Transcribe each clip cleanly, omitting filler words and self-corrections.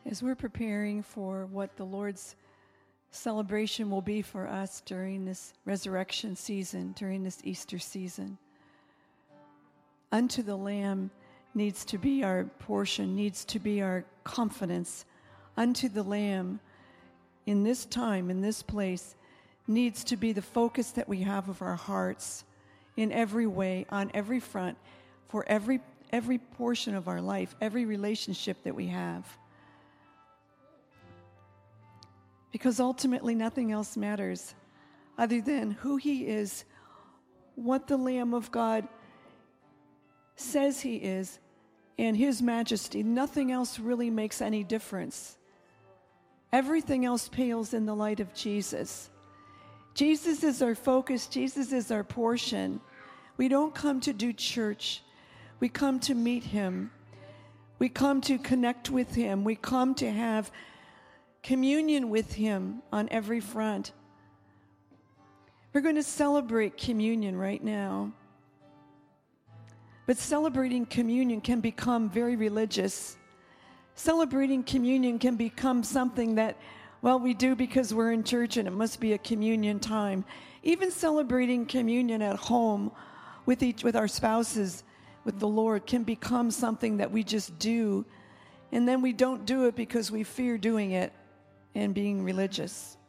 As we're preparing for what the Lord's celebration will be for us during this resurrection season, during this Easter season, unto the Lamb needs to be our portion, needs to be our confidence. Unto the Lamb in this time, in this place, needs to be the focus that we have of our hearts in every way, on every front, for every portion of our life, every relationship that we have. Because ultimately nothing else matters other than who He is, what the Lamb of God says He is, and His majesty. Nothing else really makes any difference. Everything else pales in the light of Jesus. Jesus is our focus. Jesus is our portion. We don't come to do church. We come to meet Him. We come to connect with Him. We come to have communion with Him on every front. We're going to celebrate communion right now. But celebrating communion can become very religious. Celebrating communion can become something that, well, we do because we're in church and it must be a communion time. Even celebrating communion at home with our spouses, with the Lord, can become something that we just do. And then we don't do it because we fear doing it and being religious.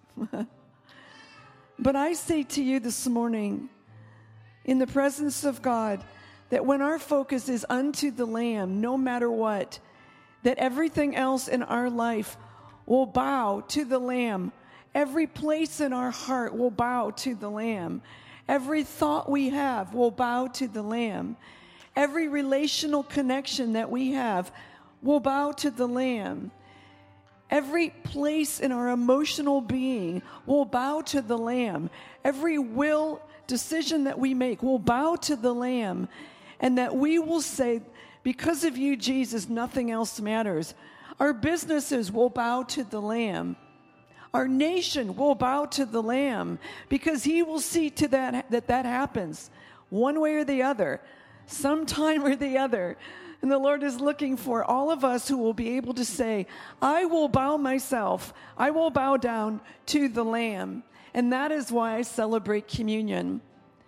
But I say to you this morning, in the presence of God, that when our focus is unto the Lamb, no matter what, that everything else in our life will bow to the Lamb. Every place in our heart will bow to the Lamb. Every thought we have will bow to the Lamb. Every relational connection that we have will bow to the Lamb. Every place in our emotional being will bow to the Lamb. Every decision that we make will bow to the Lamb. And that we will say, because of you, Jesus, nothing else matters. Our businesses will bow to the Lamb. Our nation will bow to the Lamb, because He will see to that happens one way or the other, sometime or the other. And the Lord is looking for all of us who will be able to say, I will bow myself. I will bow down to the Lamb. And that is why I celebrate communion.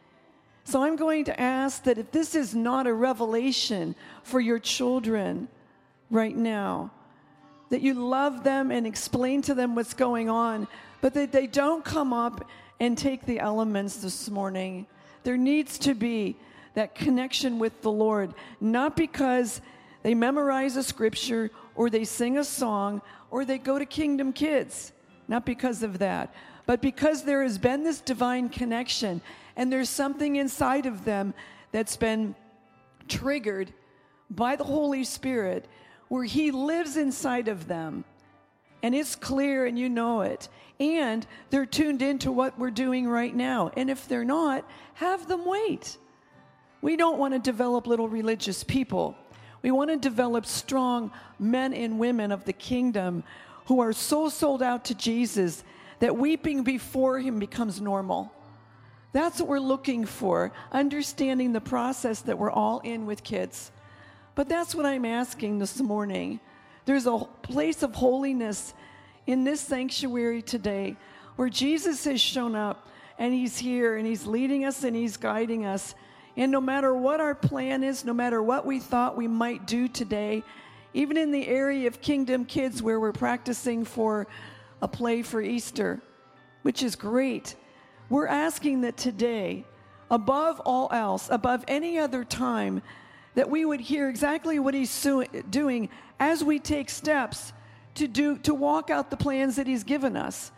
So I'm going to ask that if this is not a revelation for your children right now, that you love them and explain to them what's going on, but that they don't come up and take the elements this morning. There needs to be that connection with the Lord, not because they memorize a scripture or they sing a song or they go to Kingdom Kids, not because of that, but because there has been this divine connection and there's something inside of them that's been triggered by the Holy Spirit where He lives inside of them. And it's clear and you know it. And they're tuned into what we're doing right now. And if they're not, have them wait. We don't want to develop little religious people. We want to develop strong men and women of the kingdom who are so sold out to Jesus that weeping before Him becomes normal. That's what we're looking for, understanding the process that we're all in with kids. But that's what I'm asking this morning. There's a place of holiness in this sanctuary today where Jesus has shown up and He's here and He's leading us and He's guiding us. And no matter what our plan is, no matter what we thought we might do today, even in the area of Kingdom Kids where we're practicing for a play for Easter, which is great, we're asking that today, above all else, above any other time, that we would hear exactly what He's doing as we take steps to walk out the plans that He's given us.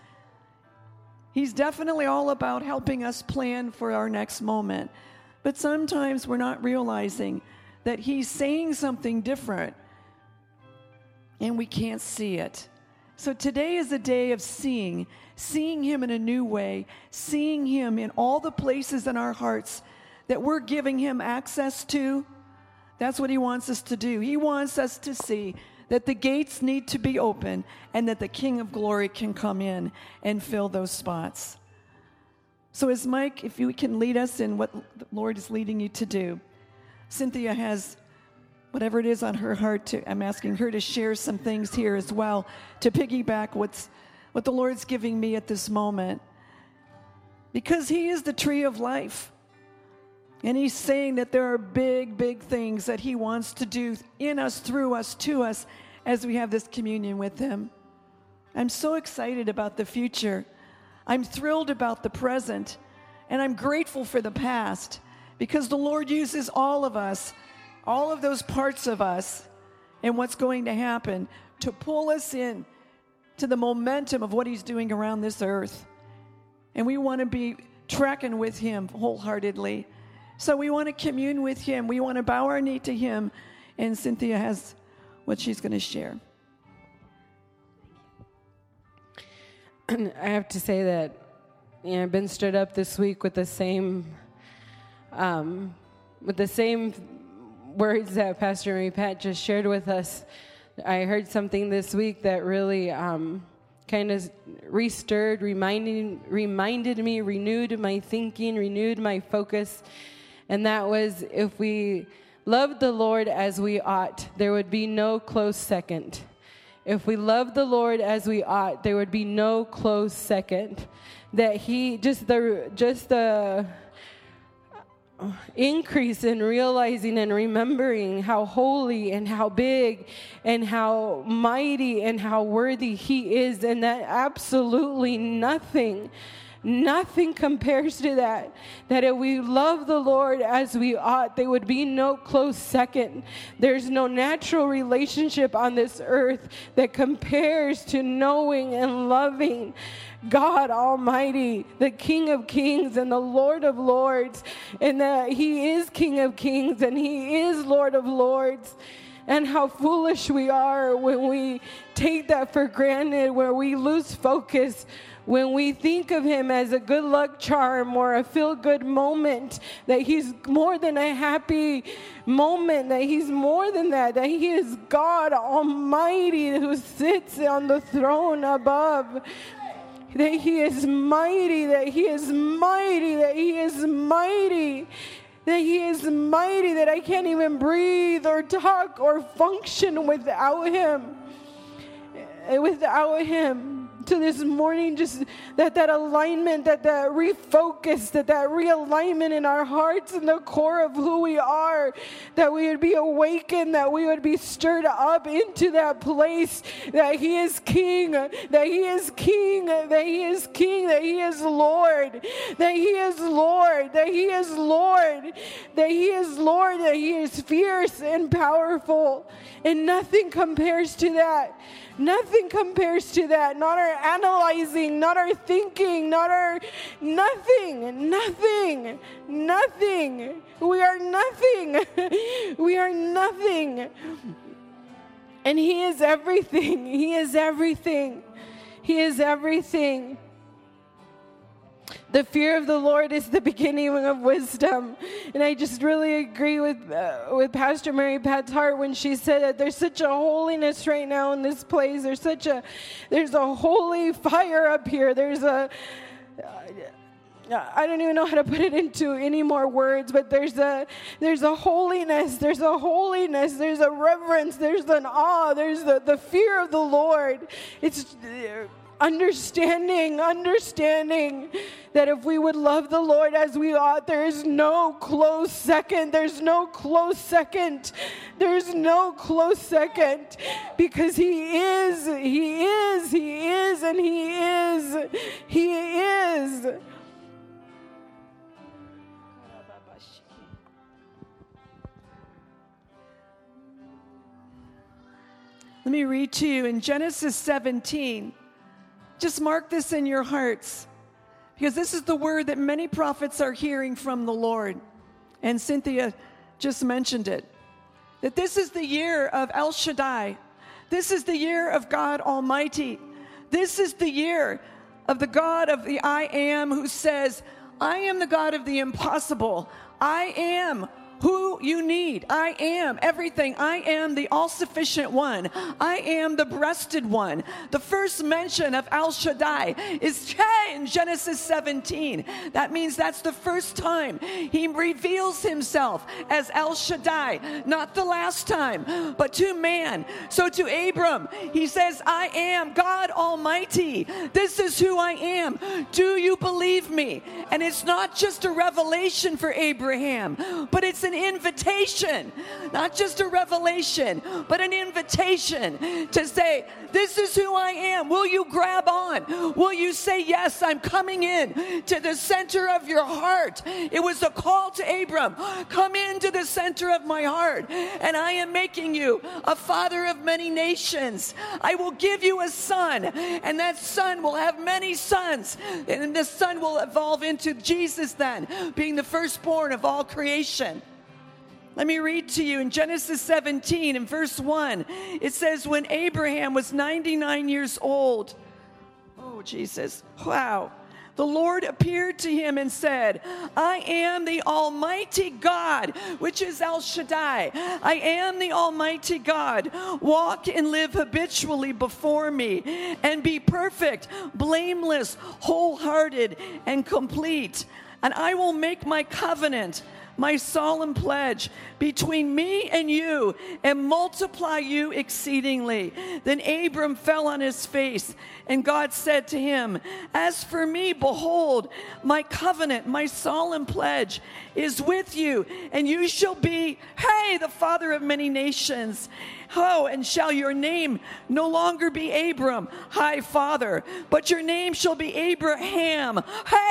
He's definitely all about helping us plan for our next moment. But sometimes we're not realizing that He's saying something different and we can't see it. So today is a day of seeing Him in a new way, seeing Him in all the places in our hearts that we're giving Him access to. That's what He wants us to do. He wants us to see that the gates need to be open and that the King of Glory can come in and fill those spots. So as Mike, if you can lead us in what the Lord is leading you to do. Cynthia has whatever it is on her heart, I'm asking her to share some things here as well to piggyback what the Lord's giving me at this moment. Because He is the tree of life. And He's saying that there are big, big things that He wants to do in us, through us, to us, as we have this communion with Him. I'm so excited about the future. I'm thrilled about the present. And I'm grateful for the past. Because the Lord uses all of us, all of those parts of us, and what's going to happen to pull us in to the momentum of what He's doing around this earth. And we want to be tracking with Him wholeheartedly. So we want to commune with Him. We want to bow our knee to Him. And Cynthia has what she's going to share. I have to say that I've been stirred up this week with the same words that Pastor Mary Pat just shared with us. I heard something this week that really kind of reminded me, renewed my thinking, renewed my focus. And that was, if we loved the Lord as we ought, there would be no close second. If we loved the Lord as we ought, there would be no close second. That He, just the increase in realizing and remembering how holy and how big and how mighty and how worthy He is, and that absolutely nothing compares to that. That if we love the Lord as we ought, there would be no close second. There's no natural relationship on this earth that compares to knowing and loving God Almighty, the King of Kings and the Lord of Lords, and that He is King of Kings and He is Lord of Lords. And how foolish we are when we take that for granted, where we lose focus, when we think of Him as a good luck charm or a feel-good moment, that He's more than a happy moment, that He's more than that He is God Almighty who sits on the throne above. That He is mighty, that He is mighty, that He is mighty, that He is mighty, that I can't even breathe or talk or function without Him. Without Him. To this morning, just that alignment, that refocus, that realignment in our hearts and the core of who we are, that we would be awakened, that we would be stirred up into that place that He is King, that He is King, that He is King, that He is Lord, that He is Lord, that He is Lord, that He is Lord, that He is fierce and powerful, and nothing compares to that. Nothing compares to that. Not our analyzing, not our thinking, not our nothing. We are nothing. We are nothing. And He is everything. He is everything. He is everything. The fear of the Lord is the beginning of wisdom. And I just really agree with Pastor Mary Pat's heart when she said that there's such a holiness right now in this place. There's a holy fire up here. I don't even know how to put it into any more words, but there's a holiness, there's a reverence, there's an awe, there's the fear of the Lord. It's understanding that if we would love the Lord as we ought, there is no close second. There's no close second. There's no close second, because He is, and He is. Let me read to you in Genesis 17. Just mark this in your hearts, because this is the word that many prophets are hearing from the Lord. And Cynthia just mentioned it, that this is the year of El Shaddai. This is the year of God Almighty. This is the year of the God of the I Am, who says, I am the God of the impossible. I am who you need. I am everything. I am the all-sufficient one. I am the breasted one. The first mention of El Shaddai is in Genesis 17. That means that's the first time he reveals himself as El Shaddai. Not the last time, but to man. So to Abram, he says, I am God Almighty. This is who I am. Do you believe me? And it's not just a revelation for Abraham, but it's an invitation, not just a revelation, but an invitation to say, this is who I am. Will you grab on? Will you say, yes, I'm coming in to the center of your heart? It was a call to Abram, come into the center of my heart, and I am making you a father of many nations. I will give you a son, and that son will have many sons, and this son will evolve into Jesus then, being the firstborn of all creation. Let me read to you in Genesis 17 in verse 1. It says, when Abraham was 99 years old, oh Jesus, wow, the Lord appeared to him and said, I am the Almighty God, which is El Shaddai. I am the Almighty God. Walk and live habitually before me and be perfect, blameless, wholehearted, and complete. And I will make my covenant, my solemn pledge between me and you, and multiply you exceedingly. Then Abram fell on his face, and God said to him, as for me, behold, my covenant, my solemn pledge is with you, and you shall be, the father of many nations. Oh, and shall your name no longer be Abram, father, but your name shall be Abraham,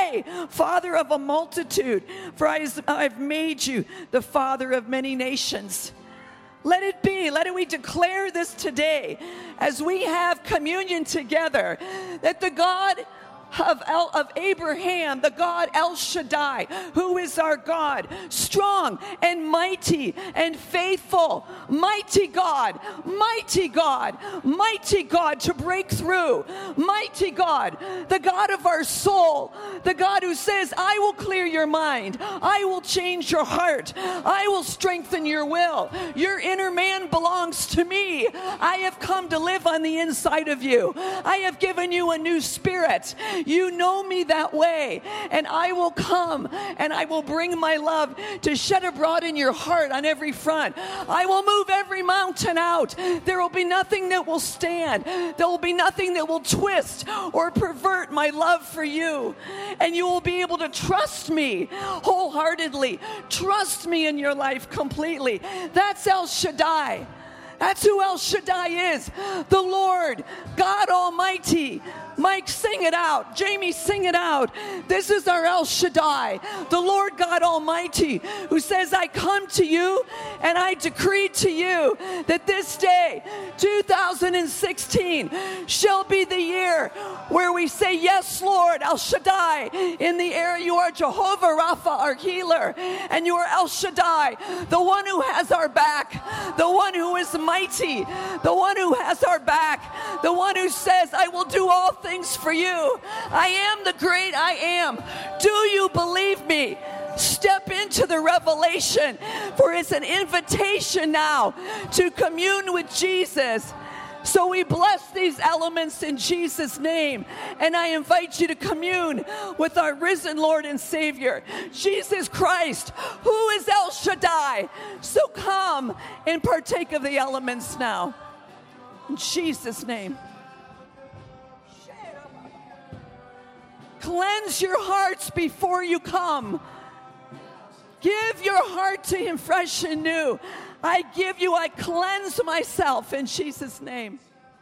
father of a multitude, for I've made you the father of many nations. Let it be, we declare this today as we have communion together, that the God of Abraham, the God El Shaddai, who is our God, strong and mighty and faithful, mighty God, mighty God, mighty God to break through, mighty God, the God of our soul, the God who says, I will clear your mind, I will change your heart, I will strengthen your will, your inner man belongs to me, I have come to live on the inside of you, I have given you a new spirit. You know me that way, and I will come and I will bring my love to shed abroad in your heart on every front. I will move every mountain out. There will be nothing that will stand. There will be nothing that will twist or pervert my love for you, and you will be able to trust me wholeheartedly. Trust me in your life completely. That's El Shaddai. That's who El Shaddai is. The Lord, God Almighty. Mike, sing it out. Jamie, sing it out. This is our El Shaddai, the Lord God Almighty, who says, I come to you and I decree to you that this day, 2016, shall be the year where we say, yes, Lord, El Shaddai. In the air, you are Jehovah Rapha, our healer, and you are El Shaddai, the one who has our back, the one who is mighty, the one who has our back, the one who says, I will do all things for you. I am the great I am. Do you believe me? Step into the revelation, for it's an invitation now to commune with Jesus. So we bless these elements in Jesus' name, and I invite you to commune with our risen Lord and Savior, Jesus Christ, who is El Shaddai. So come and partake of the elements now. In Jesus' name. Cleanse your hearts before you come. Give your heart to Him fresh and new. I cleanse myself in Jesus' name.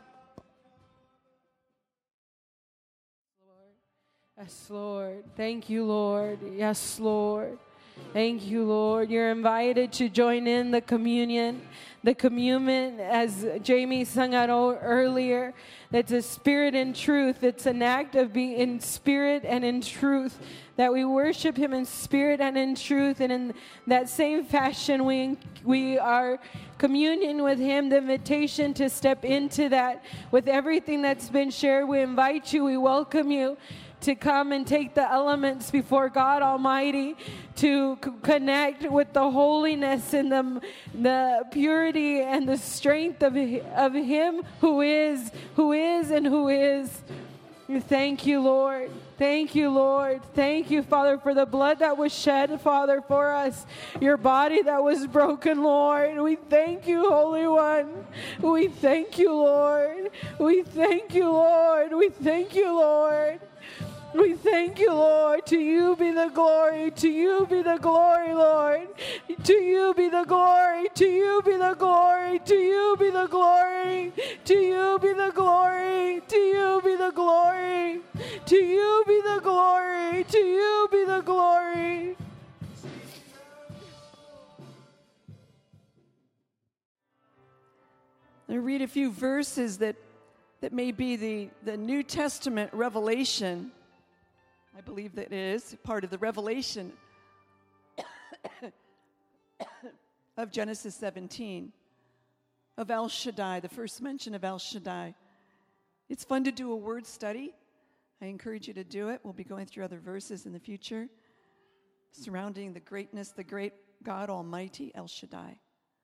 Yes, Lord. Thank you, Lord. Yes, Lord. Thank you, Lord. You're invited to join in the communion. The communion, as Jamie sung out earlier, that's a spirit and truth. It's an act of being in spirit and in truth, that we worship Him in spirit and in truth. And in that same fashion, we are communion with Him, the invitation to step into that with everything that's been shared. We invite you, we welcome you to come and take the elements before God Almighty, to connect with the holiness and the purity and the strength of Him who is, and who is. Thank you, Lord. Thank you, Lord. Thank you, Father, for the blood that was shed, Father, for us. Your body that was broken, Lord. We thank you, Holy One. We thank you, Lord. We thank you, Lord. We thank you, Lord. We thank you, Lord. To you be the glory. To you be the glory, Lord. To you be the glory. To you be the glory. To you be the glory. To you be the glory. To you be the glory. To you be the glory. To you be the glory. I read a few verses that may be the New Testament revelation. I believe that it is part of the revelation of Genesis 17, of El Shaddai, the first mention of El Shaddai. It's fun to do a word study. I encourage you to do it. We'll be going through other verses in the future surrounding the greatness, the great God Almighty, El Shaddai,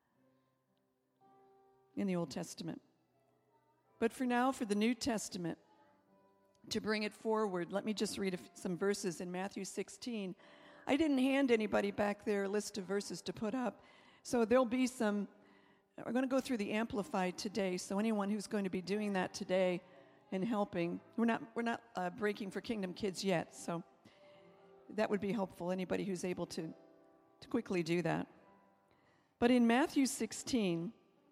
in the Old Testament. But for now, for the New Testament, to bring it forward, let me just read some verses in Matthew 16. I didn't hand anybody back there a list of verses to put up, so there'll be some. We're going to go through the Amplified today, so anyone who's going to be doing that today and helping, we're not breaking for Kingdom Kids yet, so that would be helpful, anybody who's able to quickly do that. But in Matthew 16,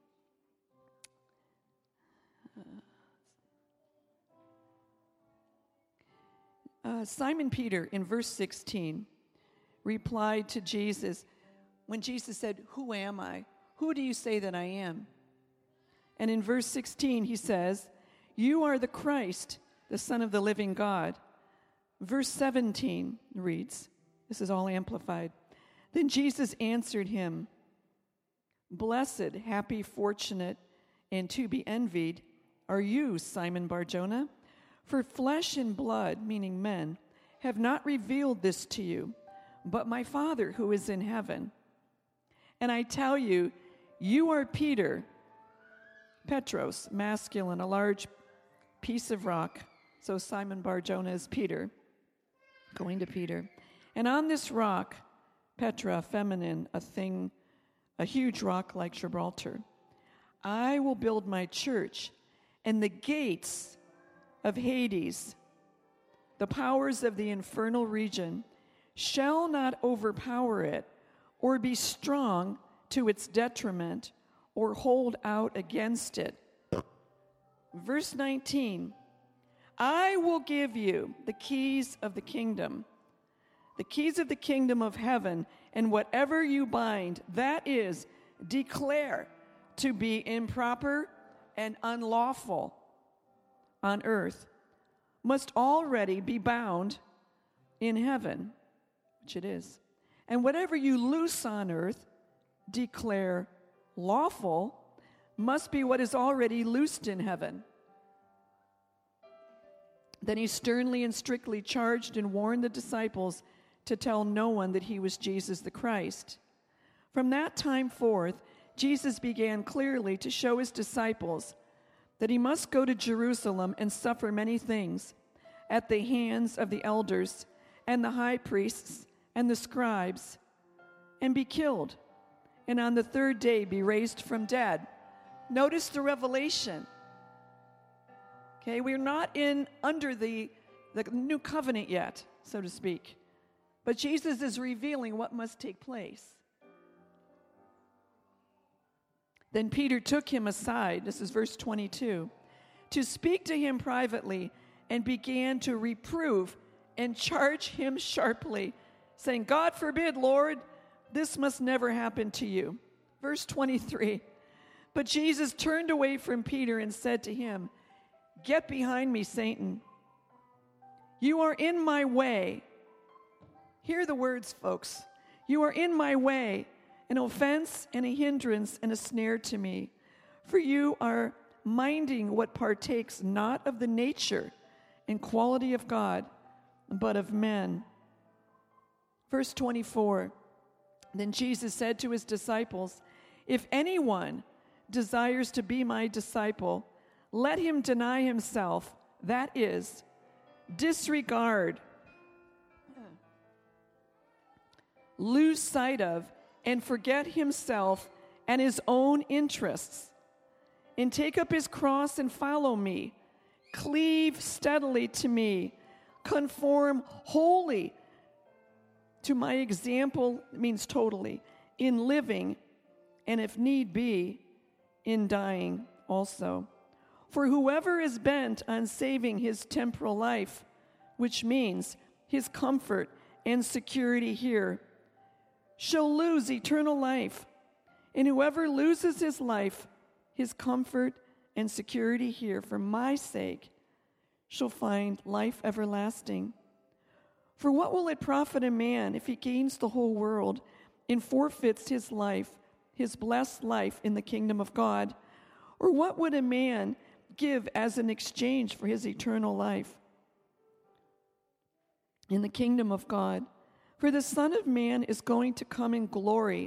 Simon Peter, in verse 16, replied to Jesus when Jesus said, "Who am I? Who do you say that I am?" And in verse 16, he says, "You are the Christ, the Son of the living God." Verse 17 reads, this is all amplified, "Then Jesus answered him, 'Blessed, happy, fortunate, and to be envied are you, Simon Bar-Jonah. For flesh and blood,'" meaning men, "'have not revealed this to you, but my Father who is in heaven. And I tell you, you are Peter,'" Petros, masculine, a large piece of rock. So Simon Bar-Jonah is Peter, going to Peter. "And on this rock," Petra, feminine, a huge rock like Gibraltar, "I will build my church, and the gates of Hades, the powers of the infernal region, shall not overpower it, or be strong to its detriment, or hold out against it." Verse 19, "I will give you the keys of the kingdom of heaven, and whatever you bind, that is, declare to be improper and unlawful on earth, must already be bound in heaven," which it is. "And whatever you loose on earth, declare lawful, must be what is already loosed in heaven." Then he sternly and strictly charged and warned the disciples to tell no one that he was Jesus the Christ. From that time forth, Jesus began clearly to show his disciples that he must go to Jerusalem and suffer many things at the hands of the elders and the high priests and the scribes, and be killed, and on the third day be raised from dead. Notice the revelation. Okay, we're not under the new covenant yet, so to speak. But Jesus is revealing what must take place. "Then Peter took him aside," this is verse 22, "to speak to him privately, and began to reprove and charge him sharply, saying, 'God forbid, Lord, this must never happen to you.'" Verse 23, "But Jesus turned away from Peter and said to him, 'Get behind me, Satan. You are in my way.'" Hear the words, folks. "You are in my way, an offense and a hindrance and a snare to me. For you are minding what partakes not of the nature and quality of God, but of men. Verse 24, then Jesus said to his disciples, if anyone desires to be my disciple, let him deny himself, that is, disregard, lose sight of, and forget himself and his own interests, and take up his cross and follow me. Cleave steadily to me. Conform wholly to my example, means totally, in living, and if need be, in dying also. For whoever is bent on saving his temporal life, which means his comfort and security here, shall lose eternal life. And whoever loses his life, his comfort and security here for my sake, shall find life everlasting. For what will it profit a man if he gains the whole world and forfeits his life, his blessed life in the kingdom of God? Or what would a man give as an exchange for his eternal life in the kingdom of God? For the Son of Man is going to come in glory,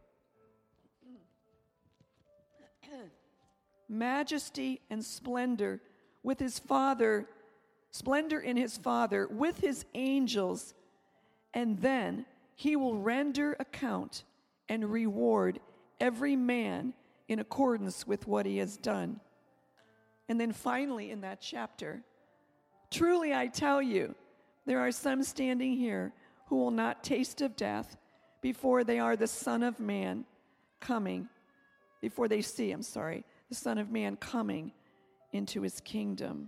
majesty and splendor with his Father, splendor in his Father, with his angels, and then he will render account and reward every man in accordance with what he has done. And then finally in that chapter, truly I tell you, there are some standing here who will not taste of death before they are the Son of Man coming, before they see, the Son of Man coming into his kingdom.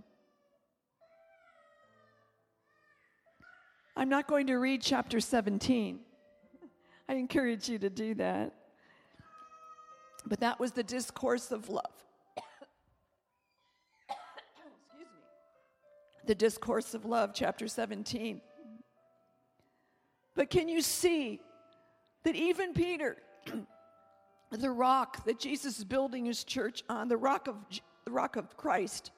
I'm not going to read chapter 17. I encourage you to do that. But that was the discourse of love. Excuse me. The discourse of love, chapter 17. But can you see that even Peter, the rock that Jesus is building his church on, the rock of Christ,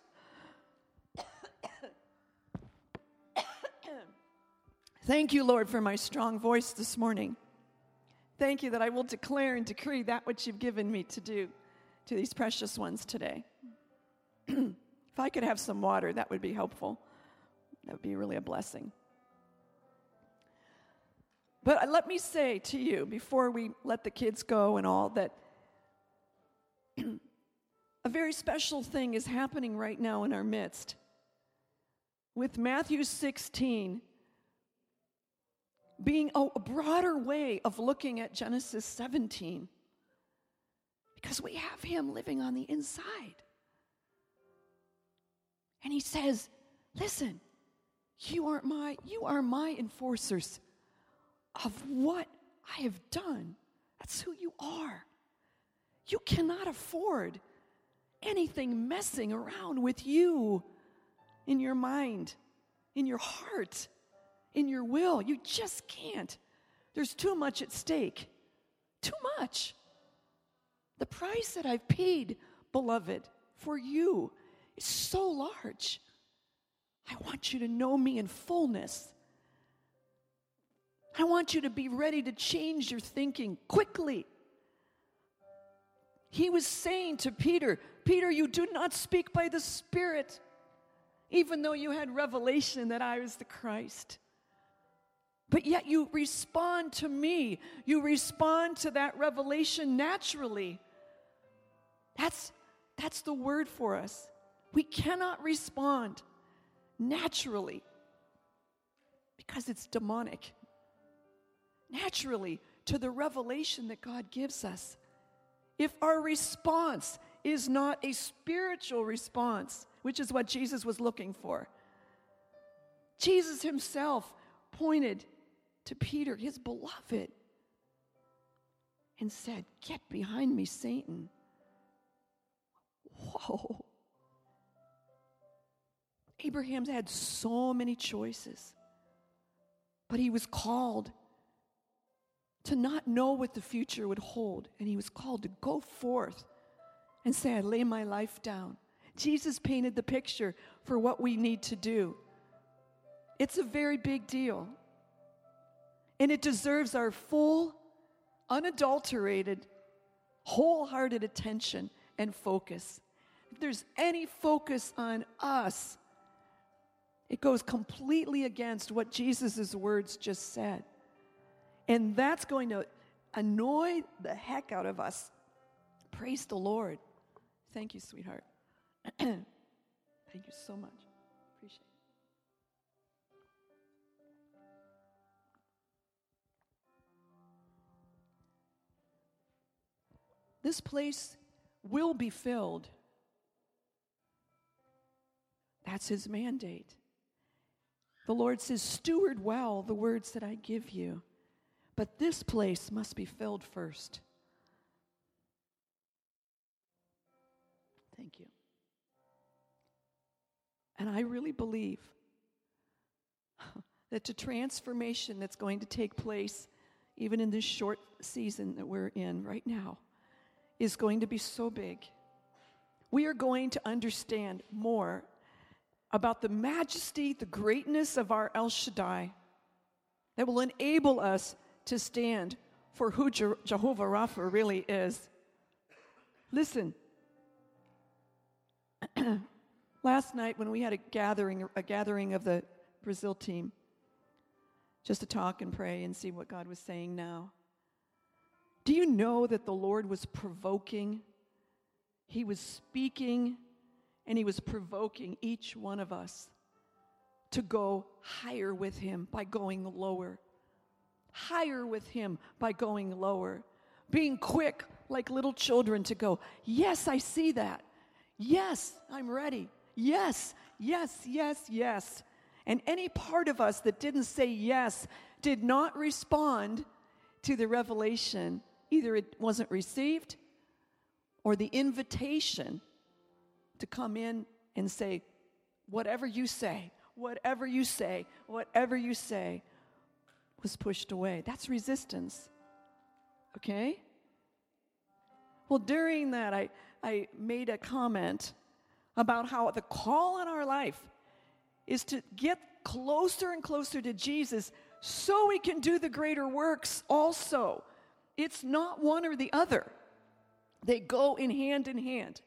thank you, Lord, for my strong voice this morning. Thank you that I will declare and decree that which you've given me to do to these precious ones today. If I could have some water, that would be helpful. That would be really a blessing. But let me say to you, before we let the kids go and all, that a very special thing is happening right now in our midst. With Matthew 16 being a broader way of looking at Genesis 17, because we have him living on the inside. And he says, listen, you are my enforcers of what I have done. That's who you are. You cannot afford anything messing around with you in your mind, in your heart, in your will. You just can't. There's too much at stake. Too much. The price that I've paid, beloved, for you is so large. I want you to know me in fullness. I want you to be ready to change your thinking quickly. He was saying to Peter, Peter, you do not speak by the Spirit, even though you had revelation that I was the Christ. But yet you respond to me. You respond to that revelation naturally. That's the word for us. We cannot respond naturally because it's demonic. Naturally to the revelation that God gives us. If our response is not a spiritual response, which is what Jesus was looking for. Jesus himself pointed to Peter, his beloved, and said, "Get behind me, Satan." Whoa. Abraham's had so many choices, but he was called to not know what the future would hold, and he was called to go forth and say, I lay my life down. Jesus painted the picture for what we need to do. It's a very big deal. And it deserves our full, unadulterated, wholehearted attention and focus. If there's any focus on us, it goes completely against what Jesus' words just said. And that's going to annoy the heck out of us. Praise the Lord. Thank you, sweetheart. Thank you so much. Appreciate it. This place will be filled. That's his mandate. The Lord says, steward well the words that I give you. But this place must be filled first. Thank you. And I really believe that the transformation that's going to take place, even in this short season that we're in right now, is going to be so big. We are going to understand more about the majesty, the greatness of our El Shaddai that will enable us to stand for who Jehovah Rapha really is. Listen, last night when we had a gathering of the Brazil team, just to talk and pray and see what God was saying now. Do you know that the Lord was provoking? He was speaking, and he was provoking each one of us to go higher with him by going lower. Higher with him by going lower. Being quick like little children to go, yes, I see that. Yes, I'm ready. Yes, yes, yes, yes. And any part of us that didn't say yes did not respond to the revelation. Either it wasn't received or the invitation to come in and say, whatever you say, whatever you say, whatever you say, was pushed away. That's resistance. Okay? Well, during that, I made a comment about how the call in our life is to get closer and closer to Jesus so we can do the greater works also. It's not one or the other. They go in hand.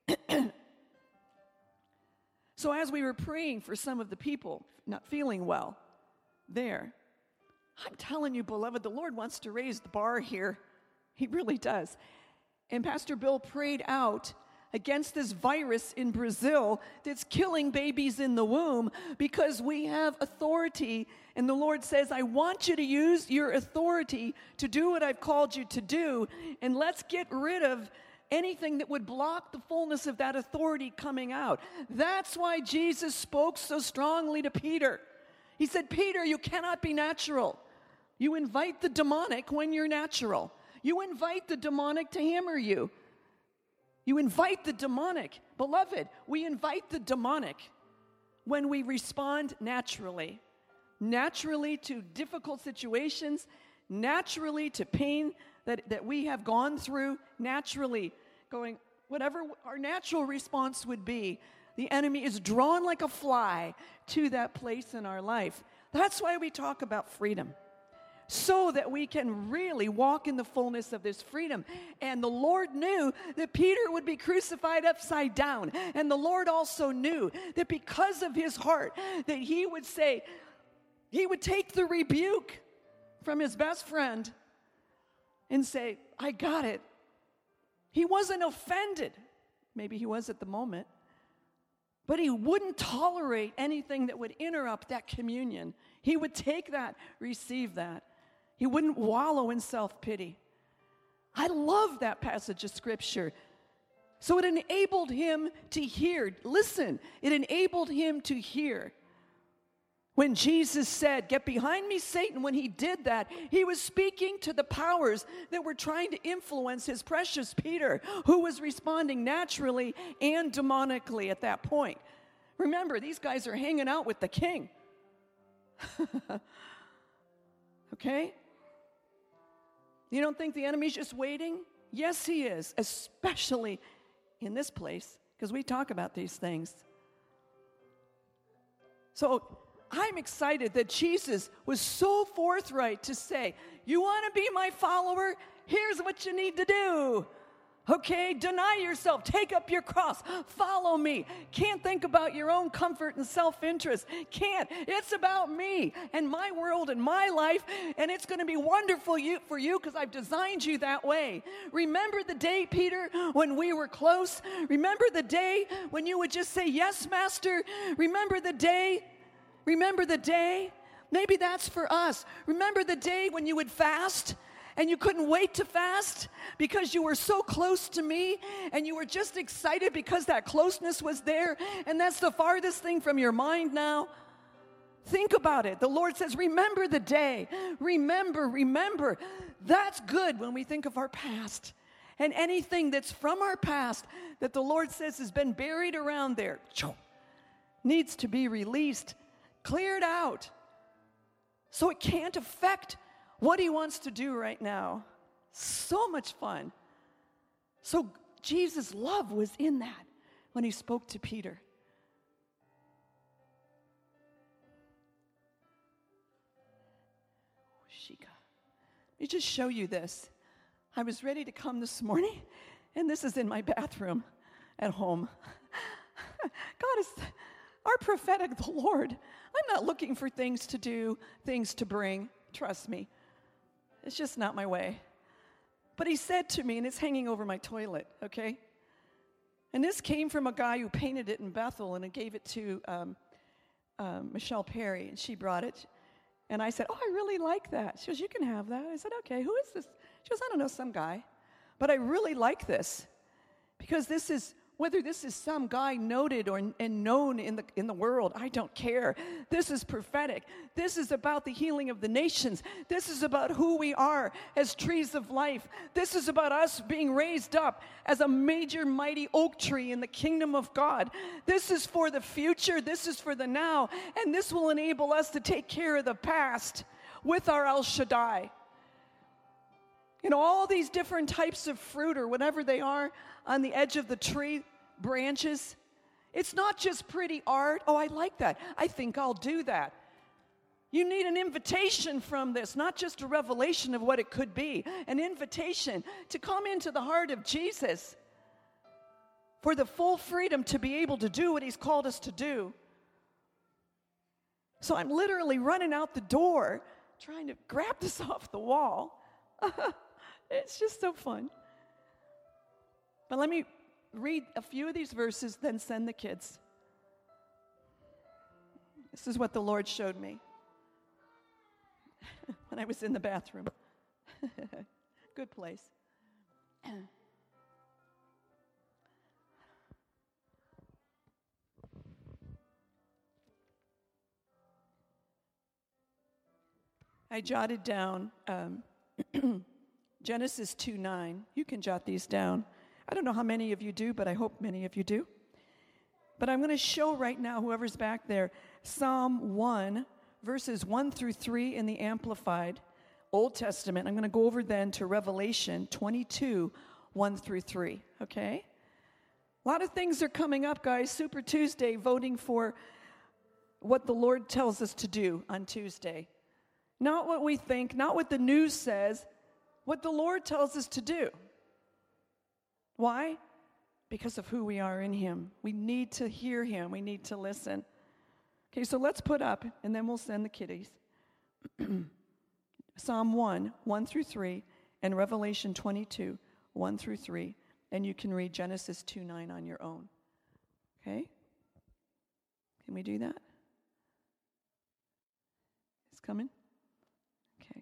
So as we were praying for some of the people not feeling well there, I'm telling you, beloved, the Lord wants to raise the bar here. He really does. And Pastor Bill prayed out against this virus in Brazil that's killing babies in the womb because we have authority. And the Lord says, I want you to use your authority to do what I've called you to do. And let's get rid of anything that would block the fullness of that authority coming out. That's why Jesus spoke so strongly to Peter. He said, Peter, you cannot be natural. You invite the demonic when you're natural. You invite the demonic to hammer you. You invite the demonic. Beloved, we invite the demonic when we respond naturally. Naturally to difficult situations, naturally to pain that we have gone through, naturally going, whatever our natural response would be, the enemy is drawn like a fly to that place in our life. That's why we talk about freedom, so that we can really walk in the fullness of this freedom. And the Lord knew that Peter would be crucified upside down. And the Lord also knew that because of his heart, that he would say, he would take the rebuke from his best friend and say, I got it. He wasn't offended. Maybe he was at the moment. But he wouldn't tolerate anything that would interrupt that communion. He would take that, receive that. He wouldn't wallow in self-pity. I love that passage of Scripture. So it enabled him to hear. Listen, it enabled him to hear. When Jesus said, get behind me, Satan, when he did that, he was speaking to the powers that were trying to influence his precious Peter, who was responding naturally and demonically at that point. Remember, these guys are hanging out with the king. Okay? You don't think the enemy's just waiting? Yes, he is, especially in this place, because we talk about these things. So I'm excited that Jesus was so forthright to say, you want to be my follower? Here's what you need to do. Okay, deny yourself, take up your cross, follow me. Can't think about your own comfort and self-interest. Can't. It's about me and my world and my life, and it's going to be wonderful for you because I've designed you that way. Remember the day, Peter, when we were close? Remember the day when you would just say, yes, Master? Remember the day? Remember the day? Maybe that's for us. Remember the day when you would fast? And you couldn't wait to fast because you were so close to me and you were just excited because that closeness was there, and that's the farthest thing from your mind now. Think about it. The Lord says, remember the day. Remember. That's good when we think of our past. And anything that's from our past that the Lord says has been buried around there needs to be released, cleared out, so it can't affect what he wants to do right now. So much fun. So Jesus' love was in that when he spoke to Peter. Shika. Let me just show you this. I was ready to come this morning, and this is in my bathroom at home. God is our prophetic, the Lord. I'm not looking for things to do, things to bring. Trust me. It's just not my way. But he said to me, and it's hanging over my toilet, okay? And this came from a guy who painted it in Bethel, and I gave it to Michelle Perry, and she brought it. And I said, oh, I really like that. She goes, you can have that. I said, okay, who is this? She goes, I don't know, some guy. But I really like this because this is, whether this is some guy noted and known in the world, I don't care. This is prophetic. This is about the healing of the nations. This is about who we are as trees of life. This is about us being raised up as a major, mighty oak tree in the kingdom of God. This is for the future. This is for the now. And this will enable us to take care of the past with our El Shaddai. You know, all these different types of fruit or whatever they are on the edge of the tree, branches. It's not just pretty art. Oh, I like that. I think I'll do that. You need an invitation from this, not just a revelation of what it could be, an invitation to come into the heart of Jesus for the full freedom to be able to do what he's called us to do. So I'm literally running out the door trying to grab this off the wall. It's just so fun. But let me read a few of these verses, then send the kids. This is what the Lord showed me when I was in the bathroom. Good place. I jotted down Genesis 2:9. You can jot these down. I don't know how many of you do, but I hope many of you do. But I'm going to show right now, whoever's back there, Psalm 1, verses 1 through 3 in the Amplified Old Testament. I'm going to go over then to Revelation 22, 1 through 3, okay? A lot of things are coming up, guys. Super Tuesday, voting for what the Lord tells us to do on Tuesday. Not what we think, not what the news says, what the Lord tells us to do. Why? Because of who we are in him. We need to hear him. We need to listen. Okay, so let's put up, and then we'll send the kiddies. Psalm 1, 1 through 3, and Revelation 22, 1 through 3. And you can read Genesis 2:9 on your own. Okay? Can we do that? It's coming? Okay.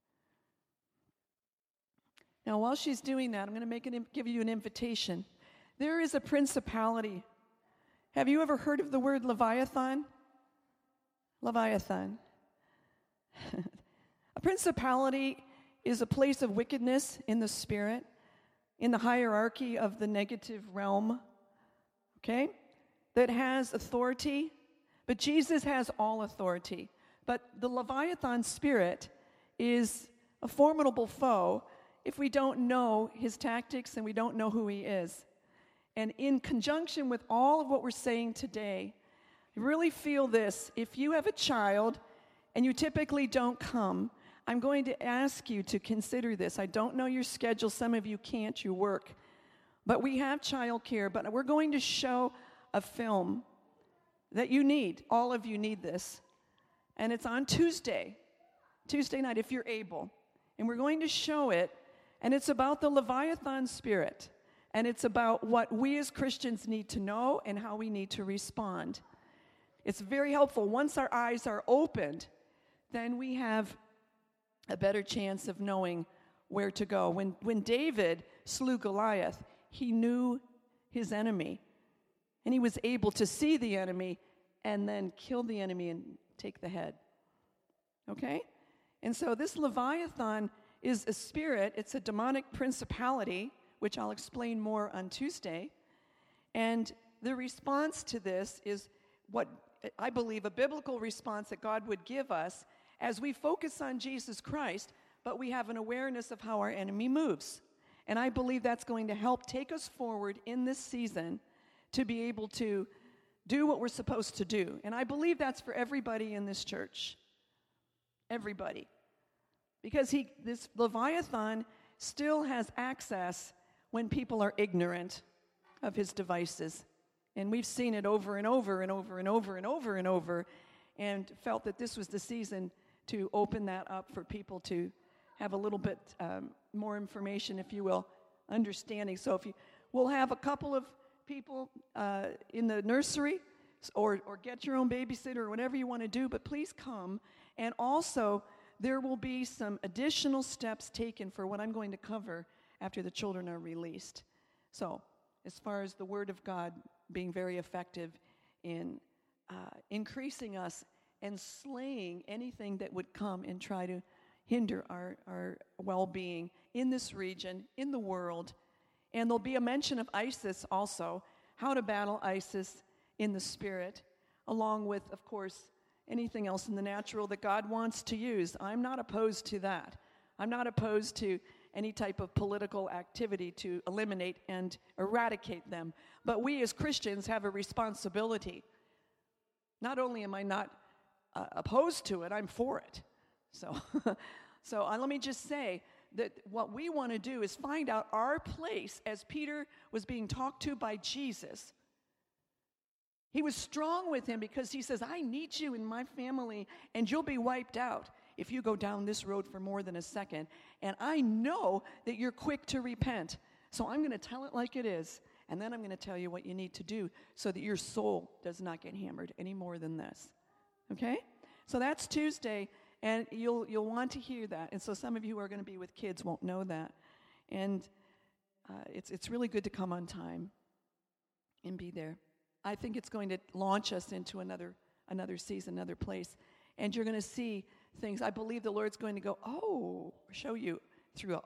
Now, while she's doing that, I'm going to give you an invitation. There is a principality. Have you ever heard of the word Leviathan? Leviathan. A principality is a place of wickedness in the spirit, in the hierarchy of the negative realm, okay, that has authority, but Jesus has all authority. But the Leviathan spirit is a formidable foe if we don't know his tactics and we don't know who he is. And in conjunction with all of what we're saying today, really feel this. If you have a child and you typically don't come, I'm going to ask you to consider this. I don't know your schedule. Some of you can't, you work. But we have childcare, but we're going to show a film that you need. All of you need this. And it's on Tuesday night, if you're able. And we're going to show it, and it's about the Leviathan spirit. And it's about what we as Christians need to know and how we need to respond. It's very helpful. Once our eyes are opened, then we have a better chance of knowing where to go. When David slew Goliath, he knew his enemy, and he was able to see the enemy and then kill the enemy and take the head. Okay? And so this Leviathan is a spirit. It's a demonic principality, which I'll explain more on Tuesday. And the response to this is what I believe a biblical response that God would give us as we focus on Jesus Christ, but we have an awareness of how our enemy moves. And I believe that's going to help take us forward in this season to be able to do what we're supposed to do. And I believe that's for everybody in this church. Everybody. Because this Leviathan still has access when people are ignorant of his devices. And we've seen it over and over and over and over and over and over, and felt that this was the season to open that up for people to have a little bit more information, if you will, understanding. So we'll have a couple of people in the nursery, or get your own babysitter, or whatever you want to do, but please come. And also, there will be some additional steps taken for what I'm going to cover after the children are released. So, as far as the Word of God being very effective in increasing us and slaying anything that would come and try to hinder our well-being in this region, in the world. And there'll be a mention of ISIS also, how to battle ISIS in the spirit, along with, of course, anything else in the natural that God wants to use. I'm not opposed to that. I'm not opposed to any type of political activity to eliminate and eradicate them. But we as Christians have a responsibility. Not only am I not opposed to it, I'm for it. So let me just say that what we want to do is find out our place as Peter was being talked to by Jesus. He was strong with him because he says, I need you in my family, and you'll be wiped out if you go down this road for more than a second. And I know that you're quick to repent. So I'm going to tell it like it is, and then I'm going to tell you what you need to do so that your soul does not get hammered any more than this. Okay? So that's Tuesday, and you'll want to hear that. And so some of you who are going to be with kids won't know that. And it's really good to come on time and be there. I think it's going to launch us into another season, another place. And you're going to see things. I believe the Lord's going to go, show you through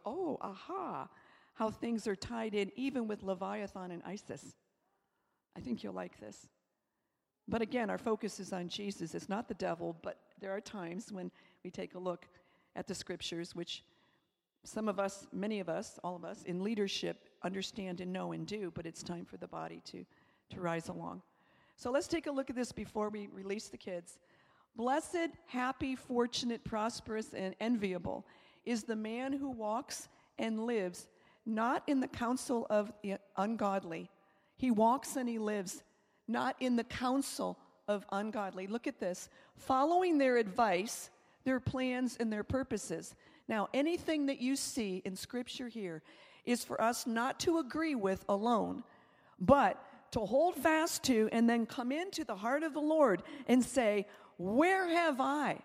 how things are tied in, even with Leviathan and ISIS. I think you'll like this. But again, our focus is on Jesus. It's not the devil, but there are times when we take a look at the scriptures, which some of us, many of us, all of us in leadership understand and know and do, but it's time for the body to rise along. So let's take a look at this before we release the kids. Blessed, happy, fortunate, prosperous, and enviable is the man who walks and lives not in the counsel of the ungodly. He walks and he lives not in the counsel of ungodly. Look at this. Following their advice, their plans, and their purposes. Now, anything that you see in Scripture here is for us not to agree with alone, but to hold fast to and then come into the heart of the Lord and say, where have I?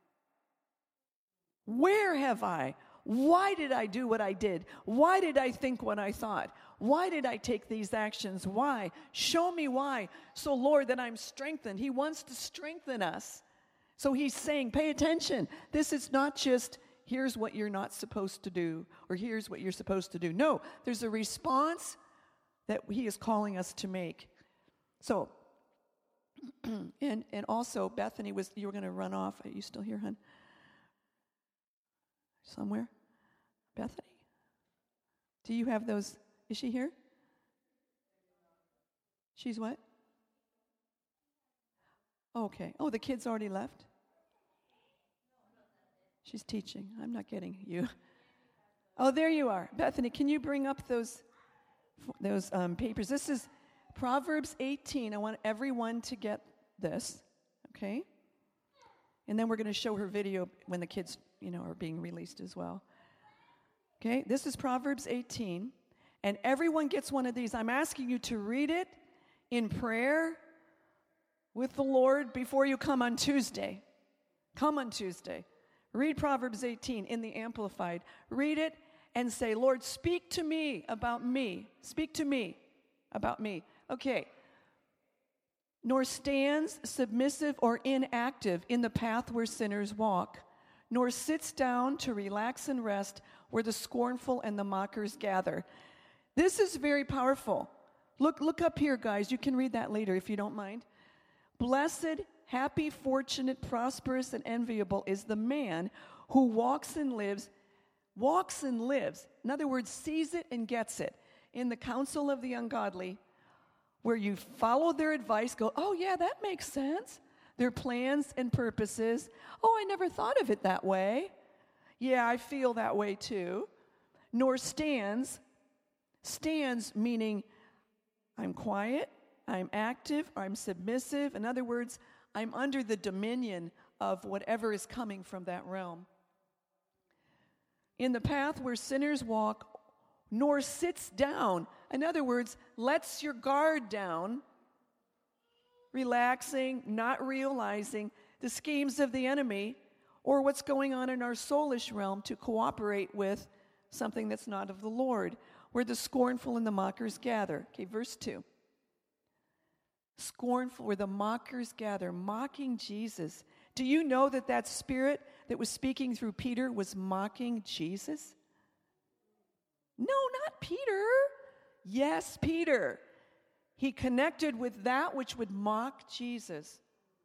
Where have I? Why did I do what I did? Why did I think what I thought? Why did I take these actions? Why? Show me why. So, Lord, that I'm strengthened. He wants to strengthen us. So he's saying, pay attention. This is not just, here's what you're not supposed to do, or here's what you're supposed to do. No, there's a response that he is calling us to make. So, and also, Bethany you were going to run off. Are you still here, hon? Somewhere? Bethany? Do you have those? Is she here? She's what? Okay. Oh, the kid's already left? She's teaching. I'm not getting you. Oh, there you are. Bethany, can you bring up those papers? This is Proverbs 18. I want everyone to get this, okay? And then we're going to show her video when the kids, are being released as well. Okay, this is Proverbs 18, and everyone gets one of these. I'm asking you to read it in prayer with the Lord before you come on Tuesday. Come on Tuesday. Read Proverbs 18 in the Amplified. Read it and say, Lord, speak to me about me. Speak to me about me. Okay. Nor stands submissive or inactive in the path where sinners walk, nor sits down to relax and rest where the scornful and the mockers gather. This is very powerful. Look up here, guys. You can read that later if you don't mind. Blessed, happy, fortunate, prosperous, and enviable is the man who walks and lives. In other words, sees it and gets it. In the counsel of the ungodly, where you follow their advice, go, oh yeah, that makes sense. Their plans and purposes. Oh, I never thought of it that way. Yeah, I feel that way too. Nor stands meaning I'm quiet, I'm active, I'm submissive. In other words, I'm under the dominion of whatever is coming from that realm. In the path where sinners walk, nor sits down. In other words, lets your guard down, relaxing, not realizing the schemes of the enemy or what's going on in our soulish realm to cooperate with something that's not of the Lord, where the scornful and the mockers gather. Okay, verse 2. Scornful, where the mockers gather, mocking Jesus. Do you know that spirit that was speaking through Peter was mocking Jesus? No, not Peter. Yes, Peter. He connected with that which would mock Jesus.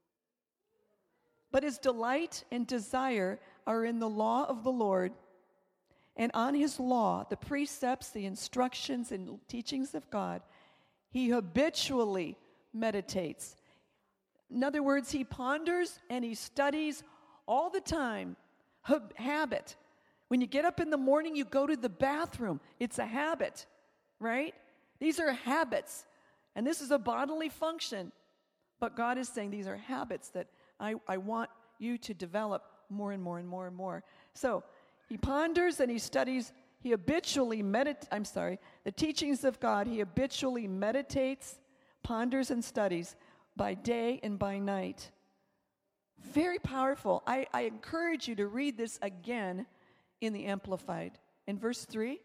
But his delight and desire are in the law of the Lord, and on his law, the precepts, the instructions, and teachings of God, he habitually meditates. In other words, he ponders and he studies all the time. Habit. When you get up in the morning, you go to the bathroom. It's a habit, right? These are habits. And this is a bodily function. But God is saying these are habits that I want you to develop more and more and more and more. So he ponders and he studies. He habitually the teachings of God. He habitually meditates, ponders, and studies by day and by night. Very powerful. I encourage you to read this again in the Amplified. In verse 3,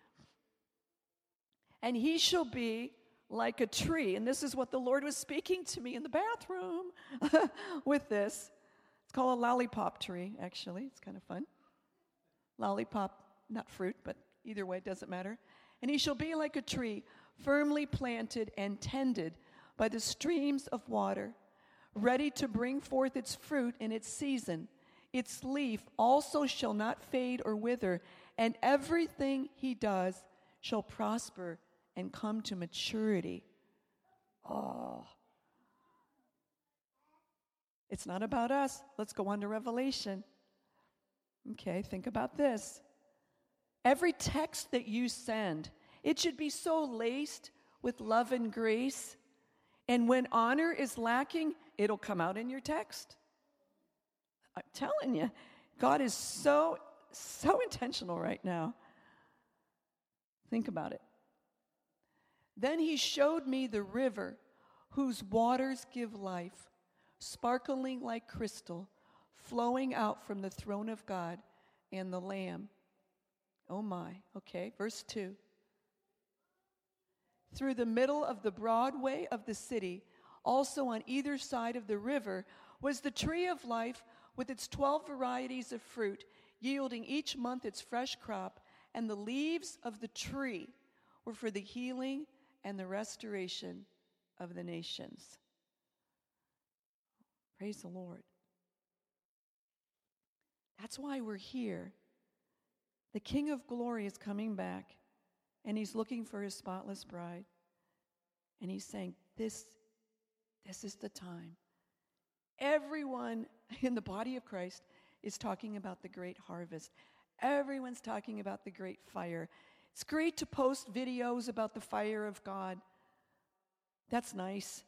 and he shall be like a tree. And this is what the Lord was speaking to me in the bathroom with this. It's called a lollipop tree, actually. It's kind of fun. Lollipop, not fruit, but either way, it doesn't matter. And he shall be like a tree, firmly planted and tended by the streams of water, ready to bring forth its fruit in its season. Its leaf also shall not fade or wither, and everything he does shall prosper and come to maturity. Oh. It's not about us. Let's go on to Revelation. Okay, think about this. Every text that you send, it should be so laced with love and grace. And when honor is lacking, it'll come out in your text. I'm telling you, God is so intentional right now. Think about it. Then he showed me the river whose waters give life, sparkling like crystal, flowing out from the throne of God and the Lamb. Oh my. Okay, verse 2. Through the middle of the broad way of the city, also on either side of the river, was the tree of life with its 12 varieties of fruit, yielding each month its fresh crop, and the leaves of the tree were for the healing and the restoration of the nations. Praise the Lord. That's why we're here. The King of Glory is coming back, and he's looking for his spotless bride. And he's saying, this is the time. Everyone in the body of Christ is talking about the great harvest. Everyone's talking about the great fire. It's great to post videos about the fire of God. That's nice.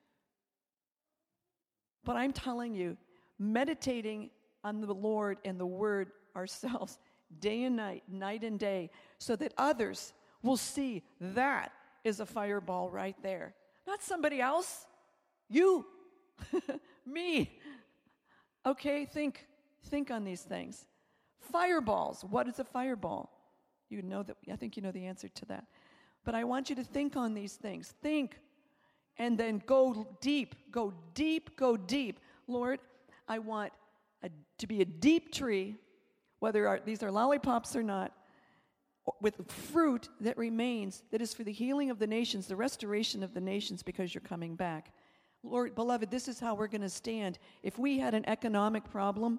But I'm telling you, meditating on the Lord and the Word ourselves, day and night, night and day, so that others will see that is a fireball right there. Not somebody else. You. Me. Okay, think on these things. Fireballs. What is a fireball? You know that. I think you know the answer to that. But I want you to think on these things. Think. And then go deep. Go deep. Go deep. Lord, I want to be a deep tree, whether these are lollipops or not, with fruit that remains, that is for the healing of the nations, the restoration of the nations, because you're coming back. Lord, beloved, this is how we're going to stand. If we had an economic problem,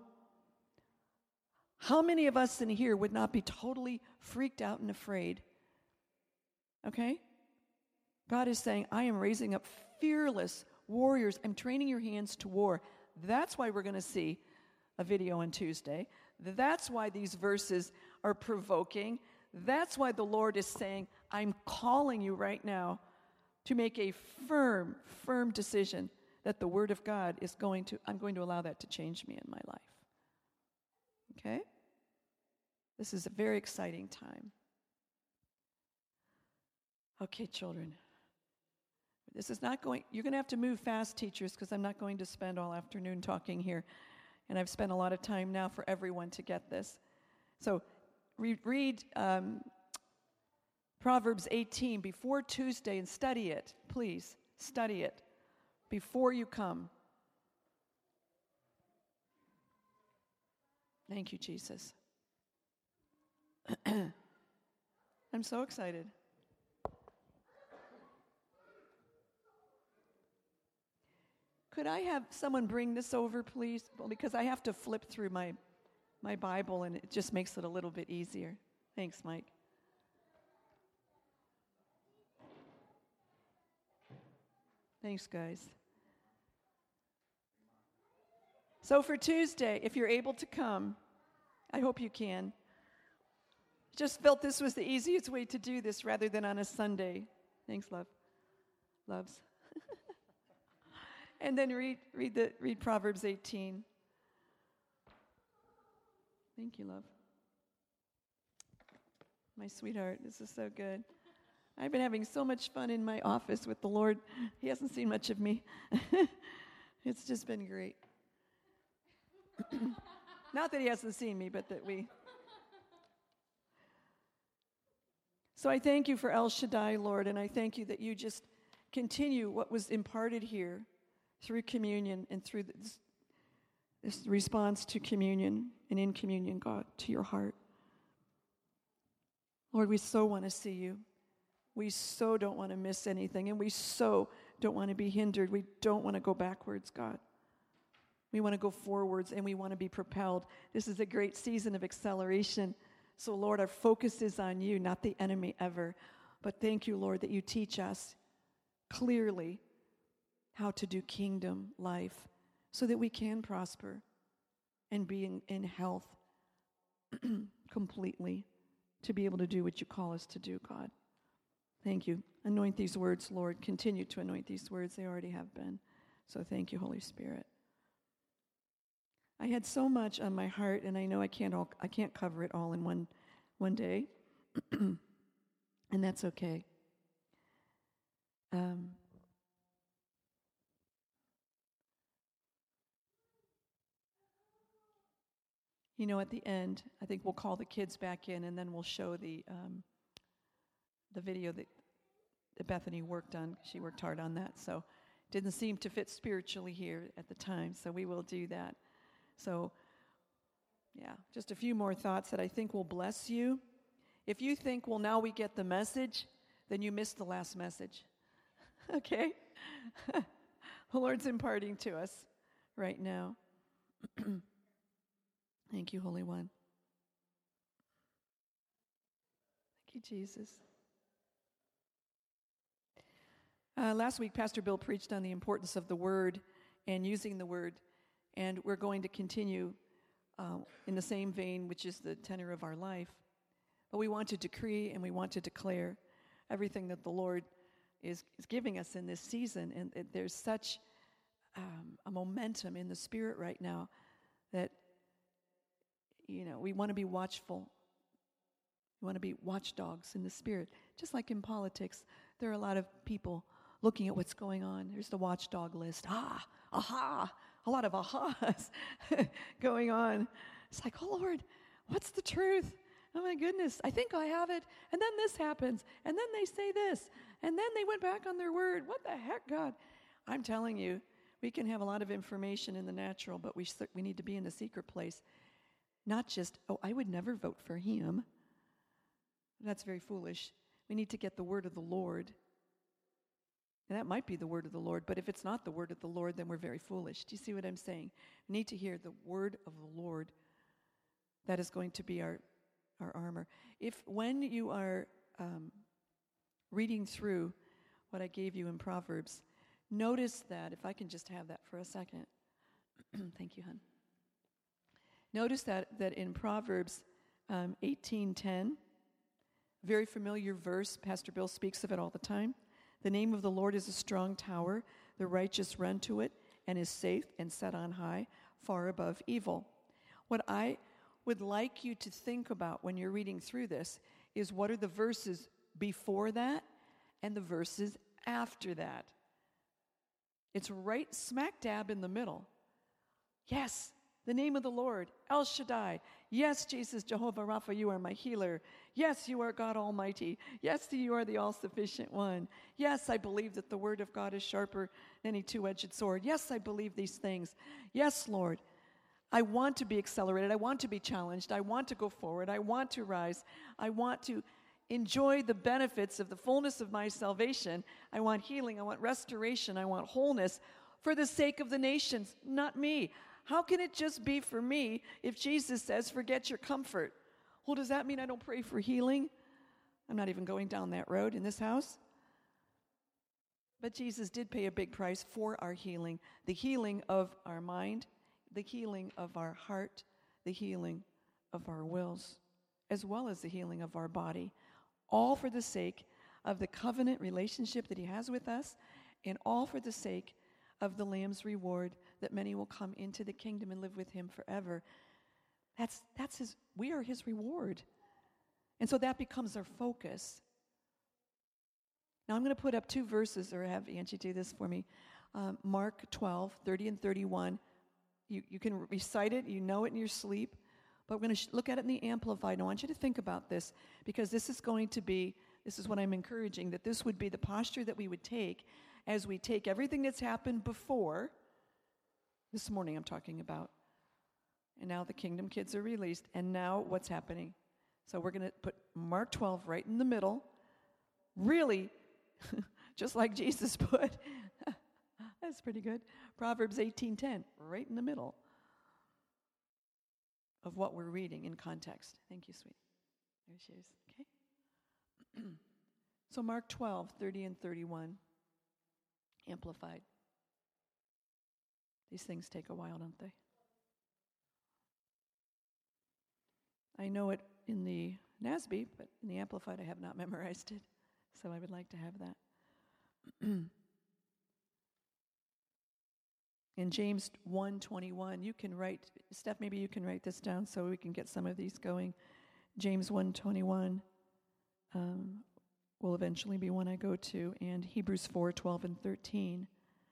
how many of us in here would not be totally freaked out and afraid? Okay? God is saying, I am raising up fearless warriors. I'm training your hands to war. That's why we're going to see a video on Tuesday. That's why these verses are provoking. That's why the Lord is saying, I'm calling you right now to make a firm decision that the Word of God I'm going to allow that to change me in my life. Okay? This is a very exciting time. Okay, children. This is not going, you're going to have to move fast, teachers, because I'm not going to spend all afternoon talking here. And I've spent a lot of time now for everyone to get this. So read Proverbs 18 before Tuesday and study it. Please, study it before you come. Thank you, Jesus. I'm so excited. Could I have someone bring this over, please? Because I have to flip through my Bible, and it just makes it a little bit easier. Thanks, Mike. Thanks, guys. So for Tuesday, if you're able to come, I hope you can. Just felt this was the easiest way to do this rather than on a Sunday. Thanks, love. Loves. And then read Proverbs 18. Thank you, love. My sweetheart, this is so good. I've been having so much fun in my office with the Lord. He hasn't seen much of me. It's just been great. Not that he hasn't seen me, but that we... So I thank you for El Shaddai, Lord, and I thank you that you just continue what was imparted here through communion and through this response to communion and in communion, God, to your heart. Lord, we so want to see you. We so don't want to miss anything, and we so don't want to be hindered. We don't want to go backwards, God. We want to go forwards, and we want to be propelled. This is a great season of acceleration. So, Lord, our focus is on you, not the enemy ever. But thank you, Lord, that you teach us clearly how to do kingdom life so that we can prosper and be in health completely to be able to do what you call us to do, God. Thank you. Anoint these words, Lord. Continue to anoint these words. They already have been. So thank you, Holy Spirit. I had so much on my heart, and I know I can't cover it all in one day, and that's okay. You know, at the end, I think we'll call the kids back in, and then we'll show the video that Bethany worked on. She worked hard on that, so it didn't seem to fit spiritually here at the time, so we will do that. So, yeah, just a few more thoughts that I think will bless you. If you think, well, now we get the message, then you missed the last message. Okay? The Lord's imparting to us right now. Thank you, Holy One. Thank you, Jesus. Last week, Pastor Bill preached on the importance of the Word and using the Word. And we're going to continue in the same vein, which is the tenor of our life. But we want to decree and we want to declare everything that the Lord is giving us in this season. And there's such a momentum in the Spirit right now that, we want to be watchful. We want to be watchdogs in the Spirit. Just like in politics, there are a lot of people looking at what's going on. There's the watchdog list. Aha, a lot of ahas going on. It's like, oh Lord, what's the truth? Oh my goodness, I think I have it. And then this happens. And then they say this. And then they went back on their word. What the heck, God? I'm telling you, we can have a lot of information in the natural, but we need to be in the secret place. Not just, I would never vote for him. That's very foolish. We need to get the word of the Lord. And that might be the word of the Lord, but if it's not the word of the Lord, then we're very foolish. Do you see what I'm saying? We need to hear the word of the Lord. That is going to be our armor. When you are reading through what I gave you in Proverbs, notice that, if I can just have that for a second. Thank you, hon. Notice that in Proverbs 18:10, very familiar verse, Pastor Bill speaks of it all the time. The name of the Lord is a strong tower. The righteous run to it and is safe and set on high, far above evil. What I would like you to think about when you're reading through this is what are the verses before that and the verses after that. It's right smack dab in the middle. Yes, the name of the Lord, El Shaddai. Yes, Jesus, Jehovah Rapha, you are my healer. Yes, you are God Almighty. Yes, you are the all-sufficient one. Yes, I believe that the word of God is sharper than any two-edged sword. Yes, I believe these things. Yes, Lord, I want to be accelerated. I want to be challenged. I want to go forward. I want to rise. I want to enjoy the benefits of the fullness of my salvation. I want healing. I want restoration. I want wholeness for the sake of the nations, not me. How can it just be for me if Jesus says, forget your comfort? Well, does that mean I don't pray for healing? I'm not even going down that road in this house. But Jesus did pay a big price for our healing, the healing of our mind, the healing of our heart, the healing of our wills, as well as the healing of our body, all for the sake of the covenant relationship that he has with us, and all for the sake of the Lamb's reward, that many will come into the kingdom and live with him forever. That's his. We are his reward. And so that becomes our focus. Now I'm going to put up two verses, or have Angie do this for me. Mark 12, 30 and 31. You can recite it, you know it in your sleep, but we're going to look at it in the Amplified. And I want you to think about this, because this is what I'm encouraging, that this would be the posture that we would take as we take everything that's happened before. This morning I'm talking about. And now the kingdom kids are released. And now what's happening? So we're going to put Mark 12 right in the middle. Really, just like Jesus put. That's pretty good. Proverbs 18:10, right in the middle of what we're reading in context. Thank you, sweet. There she is. Okay. So Mark 12, 30 and 31. Amplified. These things take a while, don't they? I know it in the NASB, but in the Amplified I have not memorized it, so I would like to have that. In James 1:21, you can write, Steph, maybe you can write this down so we can get some of these going. James 1:21 will eventually be one I go to, and Hebrews 4:12 and 13,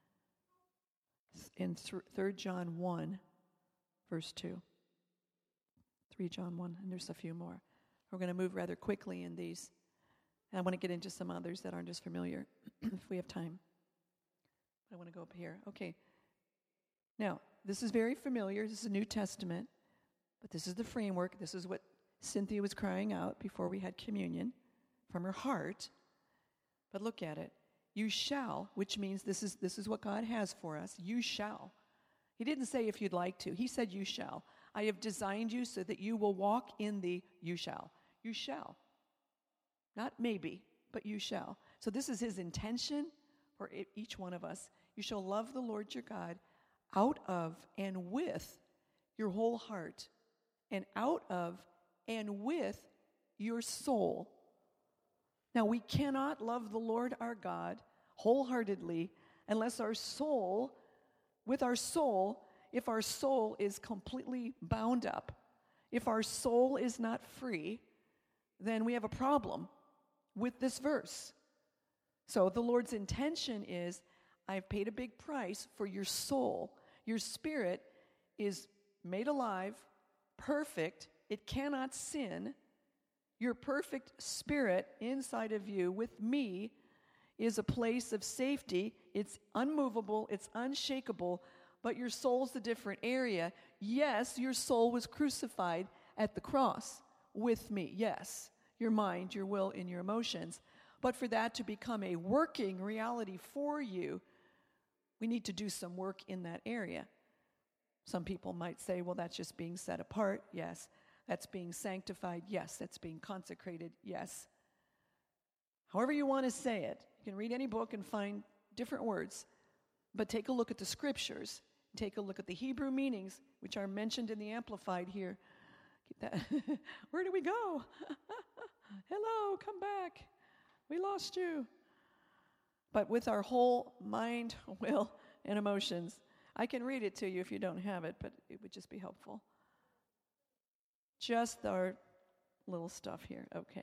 and 3 John 1, verse 2. 3 John 1, and there's a few more. We're going to move rather quickly in these. And I want to get into some others that aren't as familiar, if we have time. I want to go up here. Okay. Now, this is very familiar. This is the New Testament, but this is the framework. This is what Cynthia was crying out before we had communion from her heart. But look at it. You shall, which means this is what God has for us. You shall. He didn't say if you'd like to. He said you shall. I have designed you so that you will walk in the you shall. You shall. Not maybe, but you shall. So this is his intention for each one of us. You shall love the Lord your God out of and with your whole heart, and out of and with your soul. Now, we cannot love the Lord our God wholeheartedly unless our soul, if our soul is completely bound up, if our soul is not free, then we have a problem with this verse. So the Lord's intention is, I've paid a big price for your soul. Your spirit is made alive, perfect. It cannot sin. Your perfect spirit inside of you with me is a place of safety. It's unmovable, it's unshakable, but your soul's a different area. Yes, your soul was crucified at the cross with me. Yes, your mind, your will, and your emotions. But for that to become a working reality for you, we need to do some work in that area. Some people might say, well, that's just being set apart. Yes. That's being sanctified. Yes. That's being consecrated. Yes. However you want to say it. You can read any book and find different words. But take a look at the scriptures. Take a look at the Hebrew meanings, which are mentioned in the Amplified here. Keep that. Where do we go? Hello, come back. We lost you. But with our whole mind, will, and emotions. I can read it to you if you don't have it, but it would just be helpful. Just our little stuff here. Okay.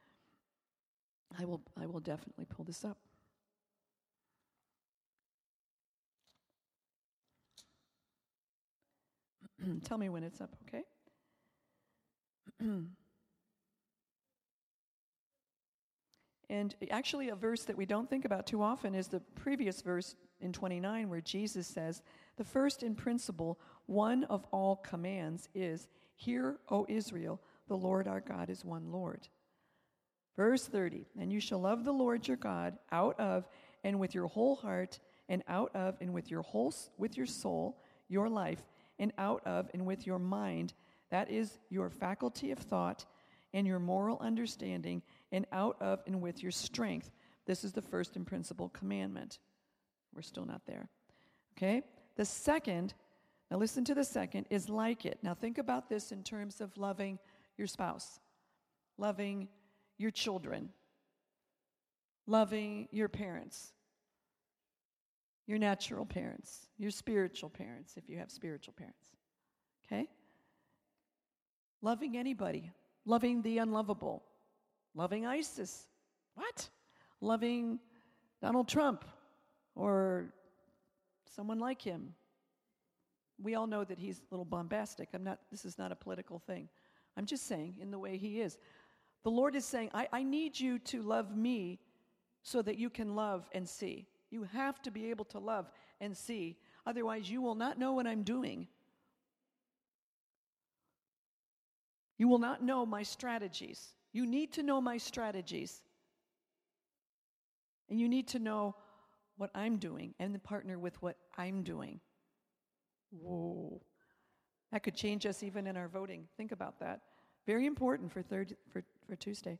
I will definitely pull this up. Tell me when it's up, okay? And actually a verse that we don't think about too often is the previous verse in 29 where Jesus says, the first in principle, one of all commands is, hear, O Israel, the Lord our God is one Lord. Verse 30, and you shall love the Lord your God out of and with your whole heart and out of and with your soul, your life, and out of and with your mind, that is your faculty of thought and your moral understanding, and out of and with your strength. This is the first and principal commandment. We're still not there. Okay? The second, now listen to the second, is like it. Now think about this in terms of loving your spouse, loving your children, loving your parents, your natural parents, your spiritual parents, if you have spiritual parents. Okay? Loving anybody, loving the unlovable, loving ISIS. What? Loving Donald Trump or someone like him. We all know that he's a little bombastic. This is not a political thing. I'm just saying in the way he is. The Lord is saying, I need you to love me so that you can love and see. You have to be able to love and see. Otherwise, you will not know what I'm doing. You will not know my strategies. You need to know my strategies. And you need to know what I'm doing and partner with what I'm doing. Whoa. That could change us even in our voting. Think about that. Very important for Tuesday.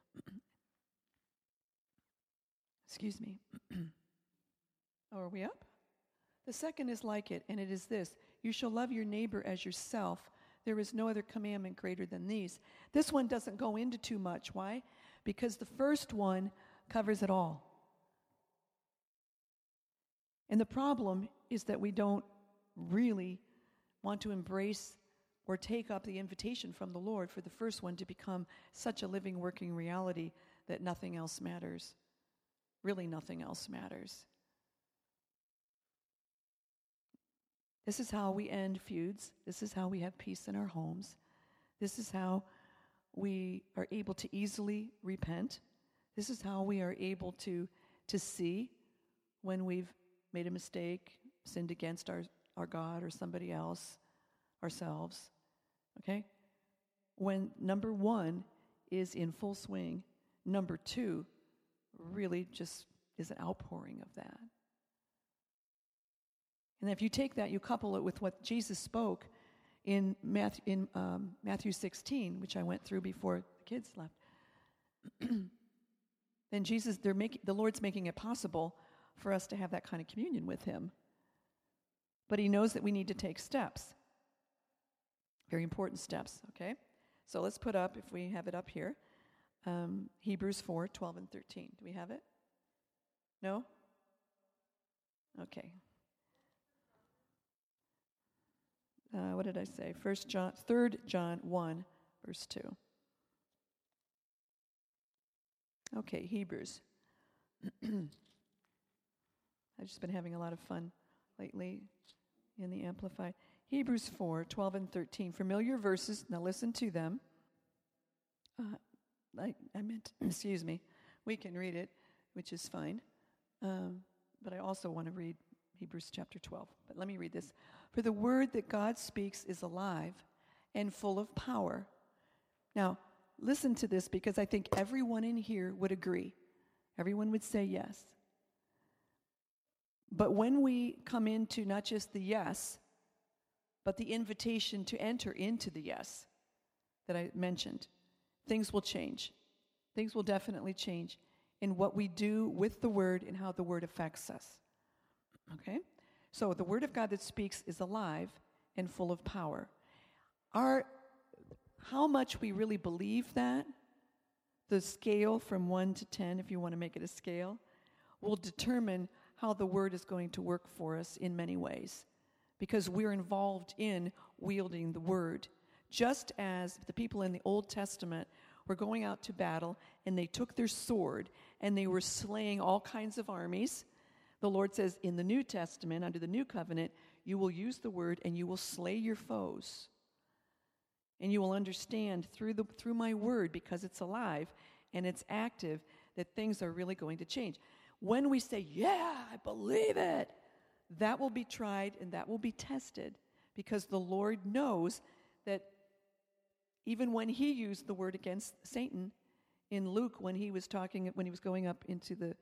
Excuse me. Oh, are we up? The second is like it, and it is this. You shall love your neighbor as yourself. There is no other commandment greater than these. This one doesn't go into too much. Why? Because the first one covers it all. And the problem is that we don't really want to embrace or take up the invitation from the Lord for the first one to become such a living, working reality that nothing else matters. Really nothing else matters. This is how we end feuds. This is how we have peace in our homes. This is how we are able to easily repent. This is how we are able to see when we've made a mistake, sinned against our God or somebody else, ourselves. Okay? When number one is in full swing, number two really just is an outpouring of that. And if you take that, you couple it with what Jesus spoke in Matthew 16, which I went through before the kids left. Then the Lord's making it possible for us to have that kind of communion with him. But he knows that we need to take steps. Very important steps, okay? So let's put up, if we have it up here, Hebrews 4, 12 and 13. Do we have it? No? Okay. What did I say? 3 John 1, verse 2. Okay, Hebrews. I've just been having a lot of fun lately in the Amplified. Hebrews 4, 12 and 13. Familiar verses. Now listen to them. We can read it, which is fine. But I also want to read Hebrews chapter 12. But let me read this. For the word that God speaks is alive and full of power. Now, listen to this, because I think everyone in here would agree. Everyone would say yes. But when we come into not just the yes, but the invitation to enter into the yes that I mentioned, things will change. Things will definitely change in what we do with the word and how the word affects us. Okay? So the word of God that speaks is alive and full of power. How much we really believe that, the scale from 1 to 10, if you want to make it a scale, will determine how the word is going to work for us in many ways, because we're involved in wielding the word. Just as the people in the Old Testament were going out to battle and they took their sword and they were slaying all kinds of armies, the Lord says in the New Testament, under the New Covenant, you will use the word and you will slay your foes. And you will understand through my word, because it's alive and it's active, that things are really going to change. When we say, yeah, I believe it, that will be tried and that will be tested, because the Lord knows that even when he used the word against Satan in Luke, when he was going up into the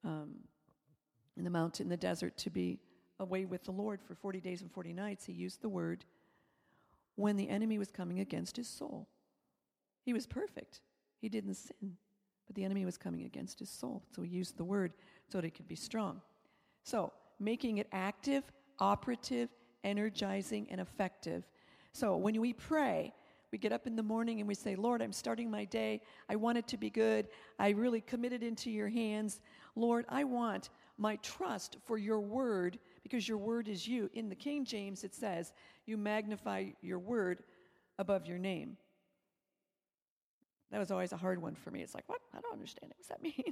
in the mountain, the desert, to be away with the Lord for 40 days and 40 nights, he used the word when the enemy was coming against his soul. He was perfect. He didn't sin, but the enemy was coming against his soul. So he used the word so that it could be strong. So making it active, operative, energizing, and effective. So when we pray, we get up in the morning and we say, Lord, I'm starting my day. I want it to be good. I really commit it into your hands. Lord, I want my trust for your word, because your word is you. In the King James, it says, you magnify your word above your name. That was always a hard one for me. It's like, what? I don't understand it. What does that mean?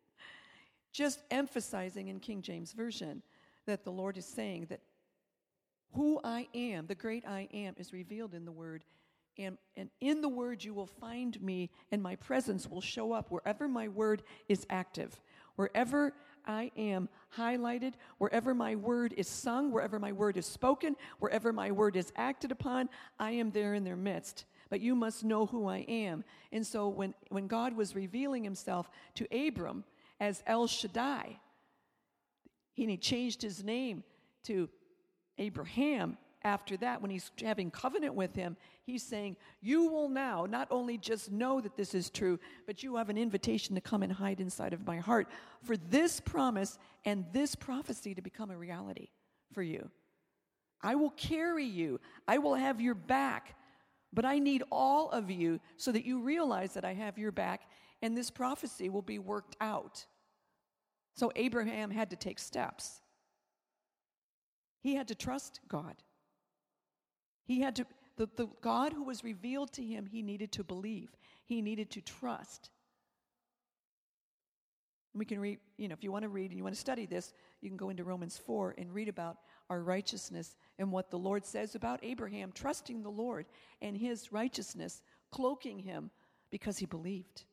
Just emphasizing in King James Version that the Lord is saying that who I am, the great I am, is revealed in the word. And in the word you will find me, and my presence will show up wherever my word is active. Wherever I am highlighted, wherever my word is sung, wherever my word is spoken, wherever my word is acted upon, I am there in their midst. But you must know who I am. And so when God was revealing himself to Abram as El Shaddai, he changed his name to Abraham. After that, when he's having covenant with him, he's saying, you will now not only just know that this is true, but you have an invitation to come and hide inside of my heart for this promise and this prophecy to become a reality for you. I will carry you. I will have your back, but I need all of you so that you realize that I have your back, and this prophecy will be worked out. So Abraham had to take steps. He had to trust God. He had to, the God who was revealed to him, he needed to believe. He needed to trust. We can read, if you want to read and you want to study this, you can go into Romans 4 and read about our righteousness and what the Lord says about Abraham trusting the Lord and his righteousness, cloaking him because he believed.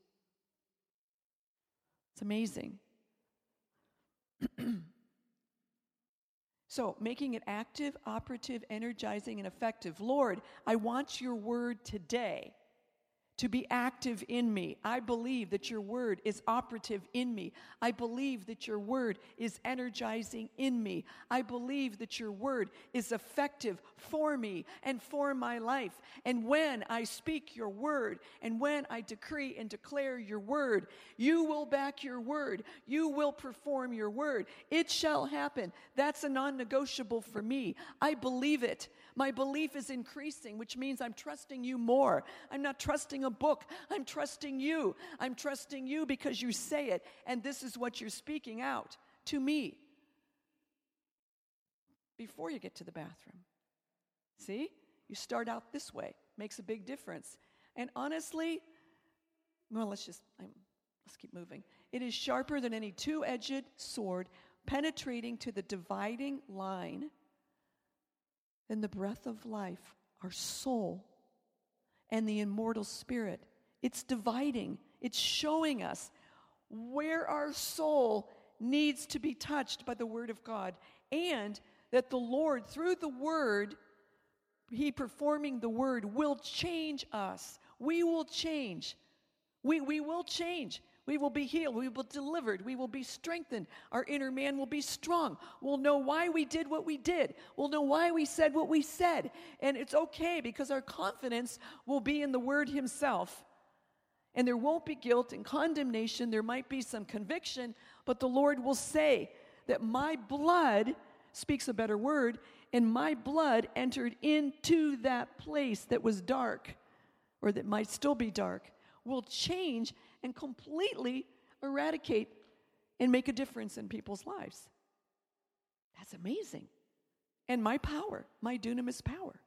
It's amazing. So, making it active, operative, energizing, and effective. Lord, I want your word today to be active in me. I believe that your word is operative in me. I believe that your word is energizing in me. I believe that your word is effective for me and for my life. And when I speak your word, and when I decree and declare your word, you will back your word. You will perform your word. It shall happen. That's a non-negotiable for me. I believe it. My belief is increasing, which means I'm trusting you more. I'm not trusting a book. I'm trusting you. I'm trusting you because you say it, and this is what you're speaking out to me before you get to the bathroom. See? You start out this way. Makes a big difference. And honestly, well, let's keep moving. It is sharper than any two-edged sword, penetrating to the dividing line than the breath of life, our soul, and the immortal spirit. It's dividing. It's showing us where our soul needs to be touched by the Word of God, and that the Lord, through the Word, He performing the Word, will change us. We will change. We will change. We will be healed. We will be delivered. We will be strengthened. Our inner man will be strong. We'll know why we did what we did. We'll know why we said what we said. And it's okay because our confidence will be in the Word Himself. And there won't be guilt and condemnation. There might be some conviction, but the Lord will say that my blood speaks a better word, and my blood entered into that place that was dark, or that might still be dark, will change and completely eradicate and make a difference in people's lives. That's amazing. And my power, my dunamis power.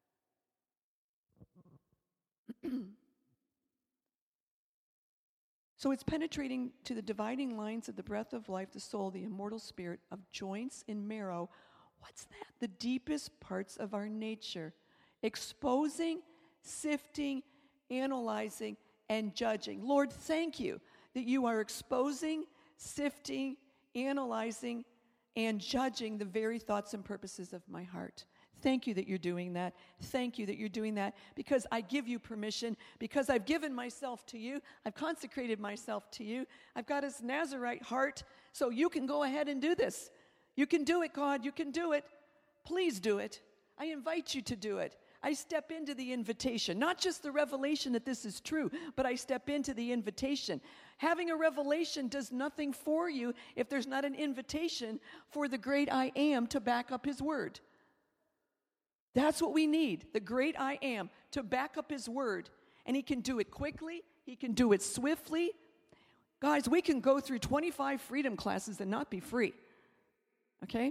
So it's penetrating to the dividing lines of the breath of life, the soul, the immortal spirit, of joints and marrow. What's that? The deepest parts of our nature. Exposing, sifting, analyzing, and judging. Lord, thank you that you are exposing, sifting, analyzing, and judging the very thoughts and purposes of my heart. Thank you that you're doing that. Thank you that you're doing that because I give you permission, because I've given myself to you. I've consecrated myself to you. I've got this Nazarite heart, so you can go ahead and do this. You can do it, God. You can do it. Please do it. I invite you to do it. I step into the invitation, not just the revelation that this is true, but I step into the invitation. Having a revelation does nothing for you if there's not an invitation for the great I am to back up his word. That's what we need, the great I am, to back up his word. And he can do it quickly. He can do it swiftly. Guys, we can go through 25 freedom classes and not be free. Okay?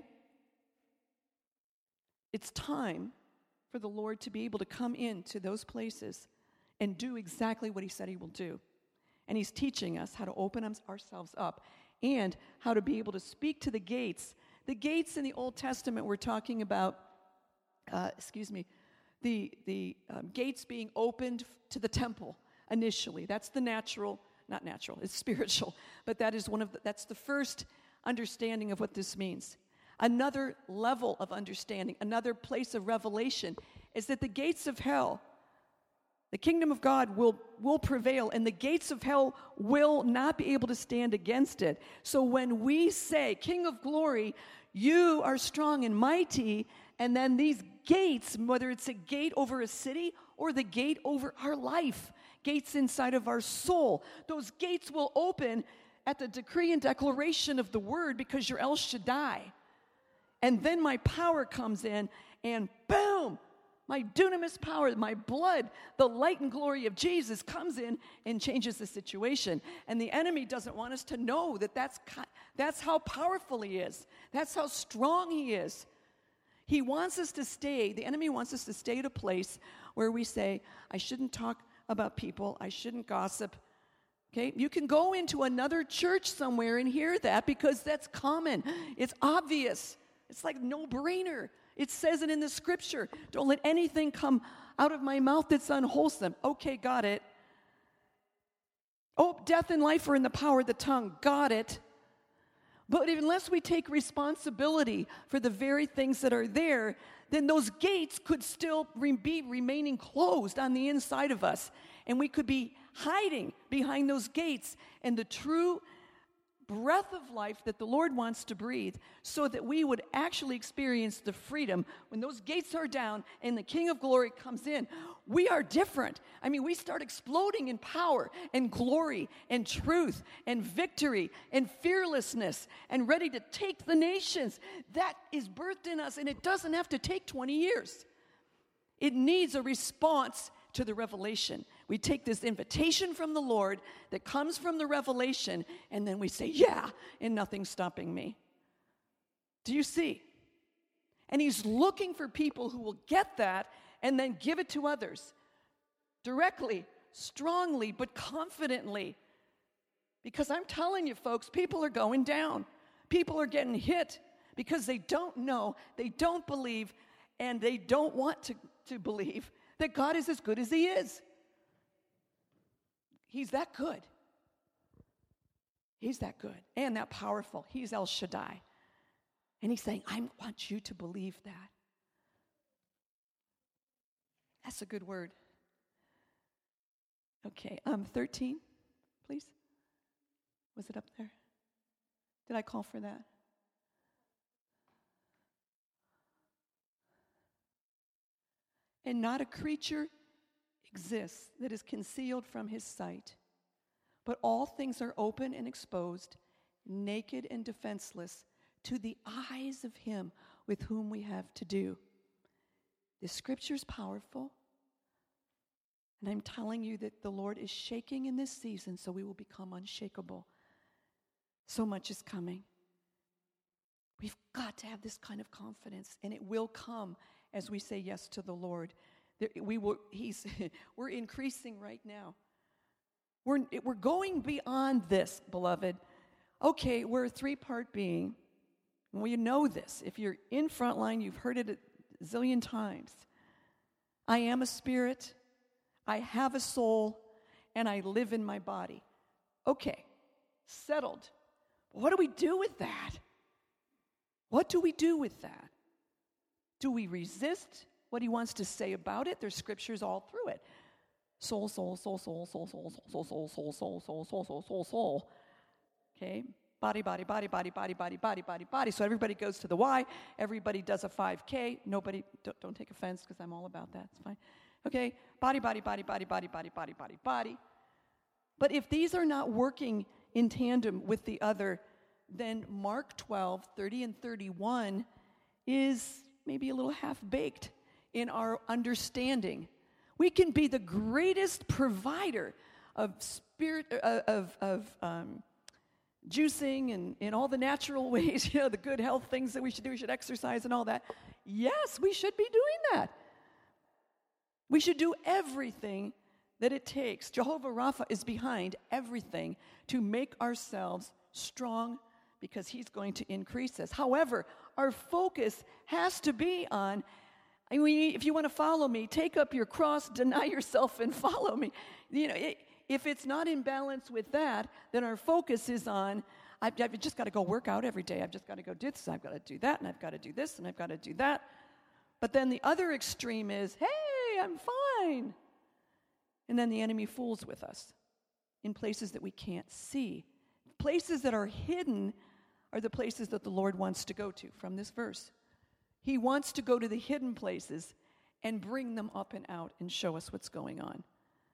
It's time for the Lord to be able to come into those places and do exactly what he said he will do. And he's teaching us how to open ourselves up and how to be able to speak to the gates. The gates in the Old Testament we're talking about, the gates being opened to the temple initially. That's the natural, not natural, it's spiritual. But that is that's the first understanding of what this means. Another level of understanding, another place of revelation is that the gates of hell, the kingdom of God will prevail, and the gates of hell will not be able to stand against it. So when we say, King of glory, you are strong and mighty, and then these gates, whether it's a gate over a city or the gate over our life, gates inside of our soul, those gates will open at the decree and declaration of the word because you're El Shaddai. And then my power comes in, and boom, my dunamis power, my blood, the light and glory of Jesus comes in and changes the situation. And the enemy doesn't want us to know that that's how powerful he is. That's how strong he is. He wants us to stay, the enemy wants us to stay at a place where we say, I shouldn't talk about people, I shouldn't gossip. Okay, you can go into another church somewhere and hear that because that's common. It's obvious. It's like no-brainer. It says it in the scripture. Don't let anything come out of my mouth that's unwholesome. Okay, got it. Oh, death and life are in the power of the tongue. Got it. But unless we take responsibility for the very things that are there, then those gates could still be remaining closed on the inside of us. And we could be hiding behind those gates and the true breath of life that the Lord wants to breathe, so that we would actually experience the freedom when those gates are down and the King of Glory comes in. We are different. I mean, we start exploding in power and glory and truth and victory and fearlessness and ready to take the nations. That is birthed in us, and it doesn't have to take 20 years. It needs a response to the revelation. We take this invitation from the Lord that comes from the revelation, and then we say, yeah, and nothing's stopping me. Do you see? And he's looking for people who will get that and then give it to others directly, strongly, but confidently. Because I'm telling you, folks, people are going down. People are getting hit because they don't know, they don't believe, and they don't want to believe that God is as good as he is. He's that good. He's that good and that powerful. He's El Shaddai. And he's saying, I want you to believe that. That's a good word. Okay, 13, please. Was it up there? Did I call for that? And not a creature exists that is concealed from his sight, but all things are open and exposed, naked and defenseless, to the eyes of him with whom we have to do. This scripture is powerful, and I'm telling you that the Lord is shaking in this season, so we will become unshakable. So much is coming. We've got to have this kind of confidence, and it will come as we say yes to the Lord. We're increasing right now. We're going beyond this, beloved. Okay, we're a three-part being. Well, you know this. If you're in Frontline, you've heard it a zillion times. I am a spirit, I have a soul, and I live in my body. Okay, settled. What do we do with that? What do we do with that? Do we resist what he wants to say about it? There's scriptures all through it. Soul, soul, soul, soul, soul, soul, soul, soul, soul, soul, soul, soul, soul, soul, soul, soul. Okay? Body, body, body, body, body, body, body, body, body. So everybody goes to the Y. Everybody does a 5K. Nobody, don't take offense because I'm all about that. It's fine. Okay? Body, body, body, body, body, body, body, body, body. But if these are not working in tandem with the other, then Mark 12, 30 and 31 is maybe a little half-baked in our understanding. We can be the greatest provider of spirit, juicing and in all the natural ways, the good health things that we should do, we should exercise and all that. Yes, we should be doing that. We should do everything that it takes. Jehovah Rapha is behind everything to make ourselves strong because he's going to increase us. However, our focus has to be on, if you want to follow me, take up your cross, deny yourself, and follow me. If it's not in balance with that, then our focus is on, I've just got to go work out every day. I've just got to go do this. I've got to do that, and I've got to do this, and I've got to do that. But then the other extreme is, hey, I'm fine. And then the enemy fools with us in places that we can't see. Places that are hidden are the places that the Lord wants to go to from this verse. He wants to go to the hidden places and bring them up and out and show us what's going on.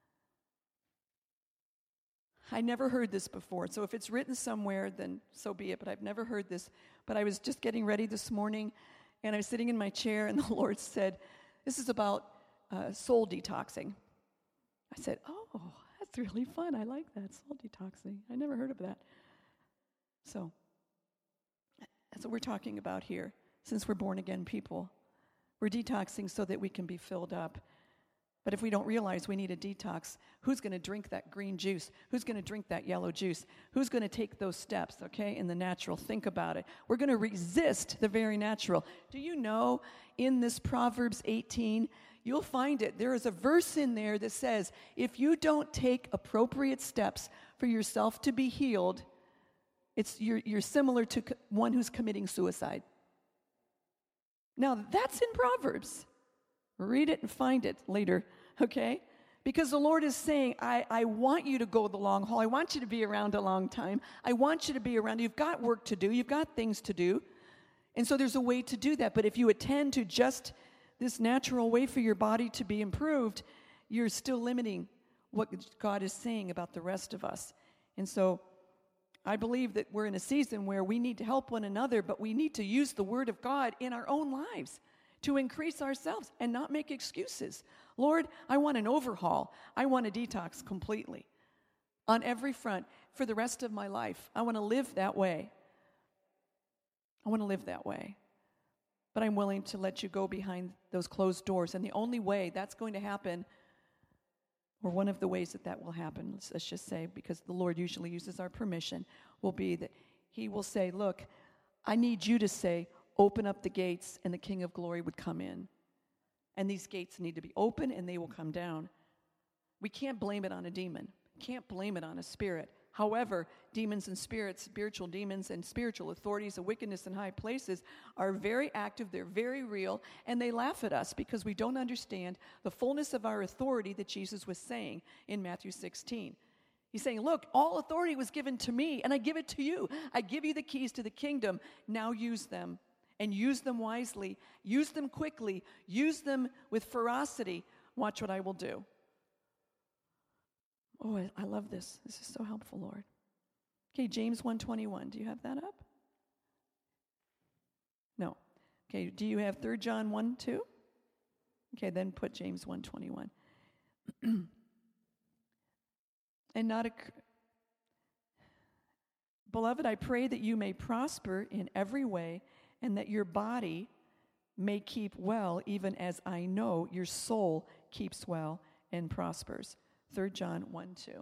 I never heard this before, so if it's written somewhere, then so be it, but I've never heard this. But I was just getting ready this morning, and I was sitting in my chair, and the Lord said, this is about soul detoxing. I said, oh, that's really fun. I like that, soul detoxing. I never heard of that. So that's what we're talking about here. Since we're born-again people, we're detoxing so that we can be filled up. But if we don't realize we need a detox, who's going to drink that green juice? Who's going to drink that yellow juice? Who's going to take those steps, okay, in the natural? Think about it. We're going to resist the very natural. Do you know in this Proverbs 18, you'll find it. There is a verse in there that says, if you don't take appropriate steps for yourself to be healed, you're similar to one who's committing suicide. Now, that's in Proverbs. Read it and find it later, okay? Because the Lord is saying, I want you to go the long haul. I want you to be around a long time. I want you to be around. You've got work to do. You've got things to do. And so there's a way to do that. But if you attend to just this natural way for your body to be improved, you're still limiting what God is saying about the rest of us. And so I believe that we're in a season where we need to help one another, but we need to use the Word of God in our own lives to increase ourselves and not make excuses. Lord, I want an overhaul. I want a detox completely on every front for the rest of my life. I want to live that way. I want to live that way. But I'm willing to let you go behind those closed doors. And the only way that's going to happen, or one of the ways that that will happen, let's just say, because the Lord usually uses our permission, will be that He will say, look, I need you to say, open up the gates, and the King of Glory would come in. And these gates need to be open, and they will come down. We can't blame it on a demon. Can't blame it on a spirit. However, demons and spirits, spiritual demons and spiritual authorities of wickedness in high places are very active, they're very real, and they laugh at us because we don't understand the fullness of our authority that Jesus was saying in Matthew 16. He's saying, look, all authority was given to me, and I give it to you. I give you the keys to the kingdom. Now use them, and use them wisely. Use them quickly. Use them with ferocity. Watch what I will do. Oh, I love this. This is so helpful, Lord. Okay, James 1:21. Do you have that up? No. Okay, do you have 3 John 1:2? Okay, then put James 1:21. And not a... Beloved, I pray that you may prosper in every way and that your body may keep well, even as I know your soul keeps well and prospers. 3 John 1:2.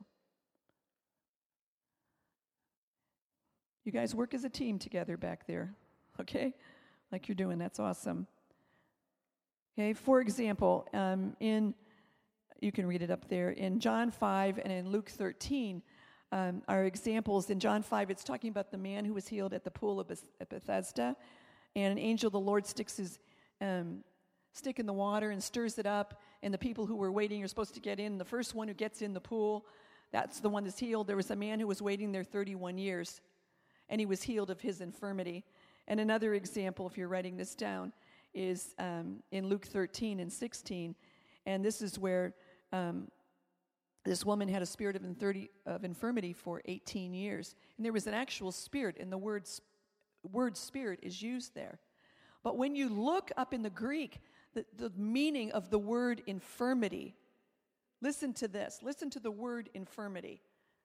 You guys work as a team together back there, okay? Like you're doing. That's awesome. Okay, for example, you can read it up there, in John 5 and in Luke 13 are examples. In John 5, it's talking about the man who was healed at the pool of Bethesda, and an angel of the Lord sticks his stick in the water and stirs it up, and the people who were waiting are supposed to get in. The first one who gets in the pool, that's the one that's healed. There was a man who was waiting there 31 years, and he was healed of his infirmity. And another example, if you're writing this down, is in Luke 13 and 16, and this is where this woman had a spirit of infirmity for 18 years, and there was an actual spirit, and the word spirit is used there. But when you look up in the Greek, the meaning of the word infirmity, listen to this. Listen to the word infirmity.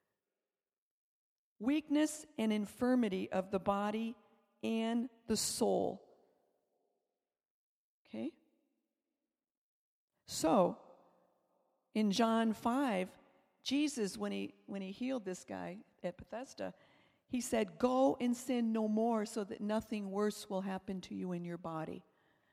Weakness and infirmity of the body and the soul. Okay? So, in John 5, Jesus, when he healed this guy at Bethesda, he said, go and sin no more so that nothing worse will happen to you in your body.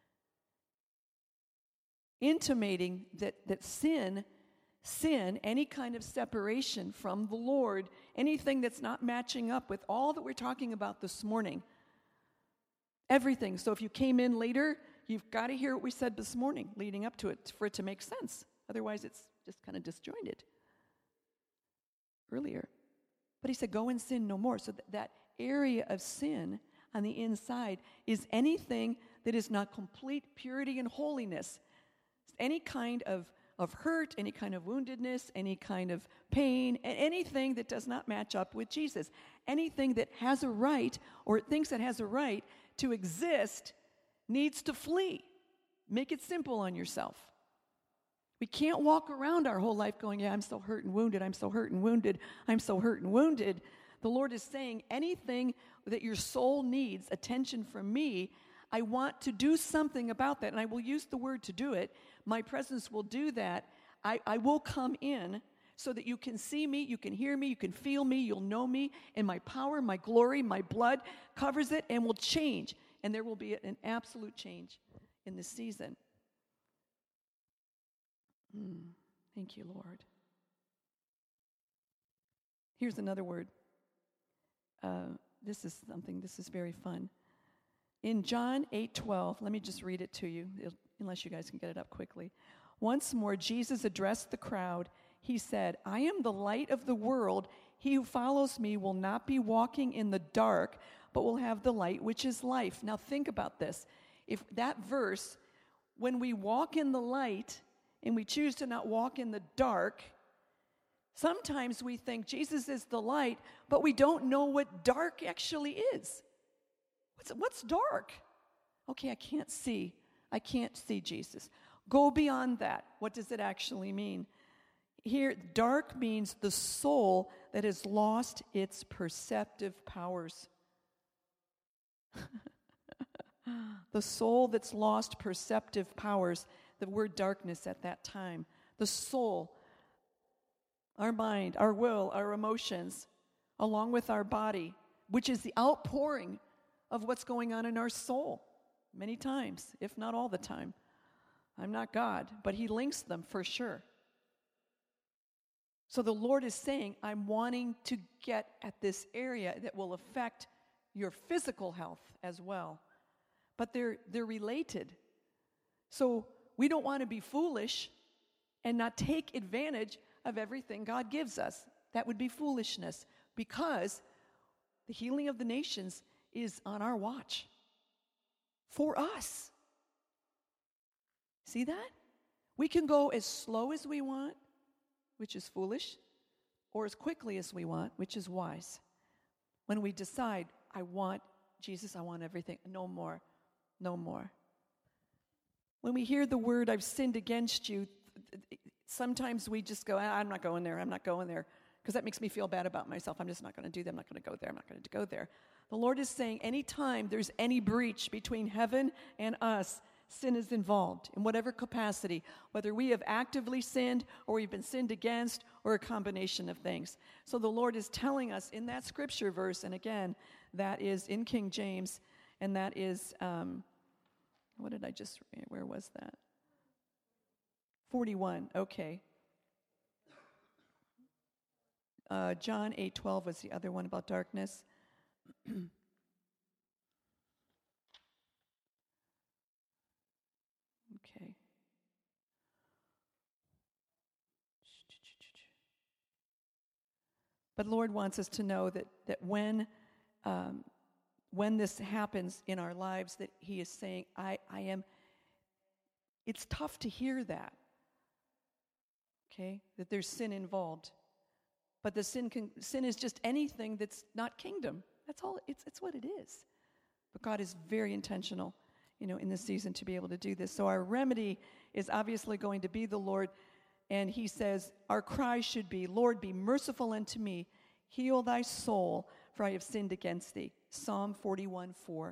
Intimating that sin, any kind of separation from the Lord, anything that's not matching up with all that we're talking about this morning, everything. So if you came in later, you've got to hear what we said this morning leading up to it for it to make sense. Otherwise, it's just kind of disjointed earlier. But he said, go and sin no more. So that area of sin on the inside is anything that is not complete purity and holiness. Any kind of hurt, any kind of woundedness, any kind of pain, and anything that does not match up with Jesus. Anything that has a right, or thinks it has a right to exist, needs to flee. Make it simple on yourself. We can't walk around our whole life going, yeah, I'm so hurt and wounded, I'm so hurt and wounded, I'm so hurt and wounded. The Lord is saying, anything that your soul needs attention from me, I want to do something about that, and I will use the word to do it. My presence will do that. I will come in so that you can see me, you can hear me, you can feel me, you'll know me, and my power, my glory, my blood covers it and will change. And there will be an absolute change in this season. Thank you, Lord. Here's another word. this is very fun. In John 8:12, let me just read it to you, unless you guys can get it up quickly. Once more, Jesus addressed the crowd. He said, I am the light of the world. He who follows me will not be walking in the dark, but will have the light, which is life. Now think about this. If that verse, when we walk in the light and we choose to not walk in the dark, sometimes we think Jesus is the light, but we don't know what dark actually is. What's dark? Okay, I can't see Jesus. Go beyond that. What does it actually mean? Here, dark means the soul that has lost its perceptive powers. The soul that's lost perceptive powers, the word darkness at that time. The soul, our mind, our will, our emotions, along with our body, which is the outpouring of what's going on in our soul, many times, if not all the time. I'm not God, but he links them for sure. So the Lord is saying, I'm wanting to get at this area that will affect your physical health as well. But they're related. So we don't want to be foolish and not take advantage of everything God gives us. That would be foolishness, because the healing of the nations is on our watch for us. See that? We can go as slow as we want, which is foolish, or as quickly as we want, which is wise. When we decide, I want Jesus, I want everything, no more, no more. When we hear the word, I've sinned against you, sometimes we just go, I'm not going there, because that makes me feel bad about myself. I'm just not going to do that, I'm not going to go there, I'm not going to go there. The Lord is saying, anytime there's any breach between heaven and us, sin is involved in whatever capacity, whether we have actively sinned or we've been sinned against, or a combination of things. So the Lord is telling us in that scripture verse, and again, that is in King James, and that is, where was that? 41, okay. John 8:12 was the other one about darkness. Okay. But Lord wants us to know that when this happens in our lives, that he is saying, I am, it's tough to hear that, okay, that there's sin involved. But the sin is just anything that's not kingdom. That's all, it's what it is. But God is very intentional, in this season to be able to do this. So our remedy is obviously going to be the Lord. And he says, our cry should be, Lord, be merciful unto me. Heal thy soul, for I have sinned against thee. Psalm 41:4.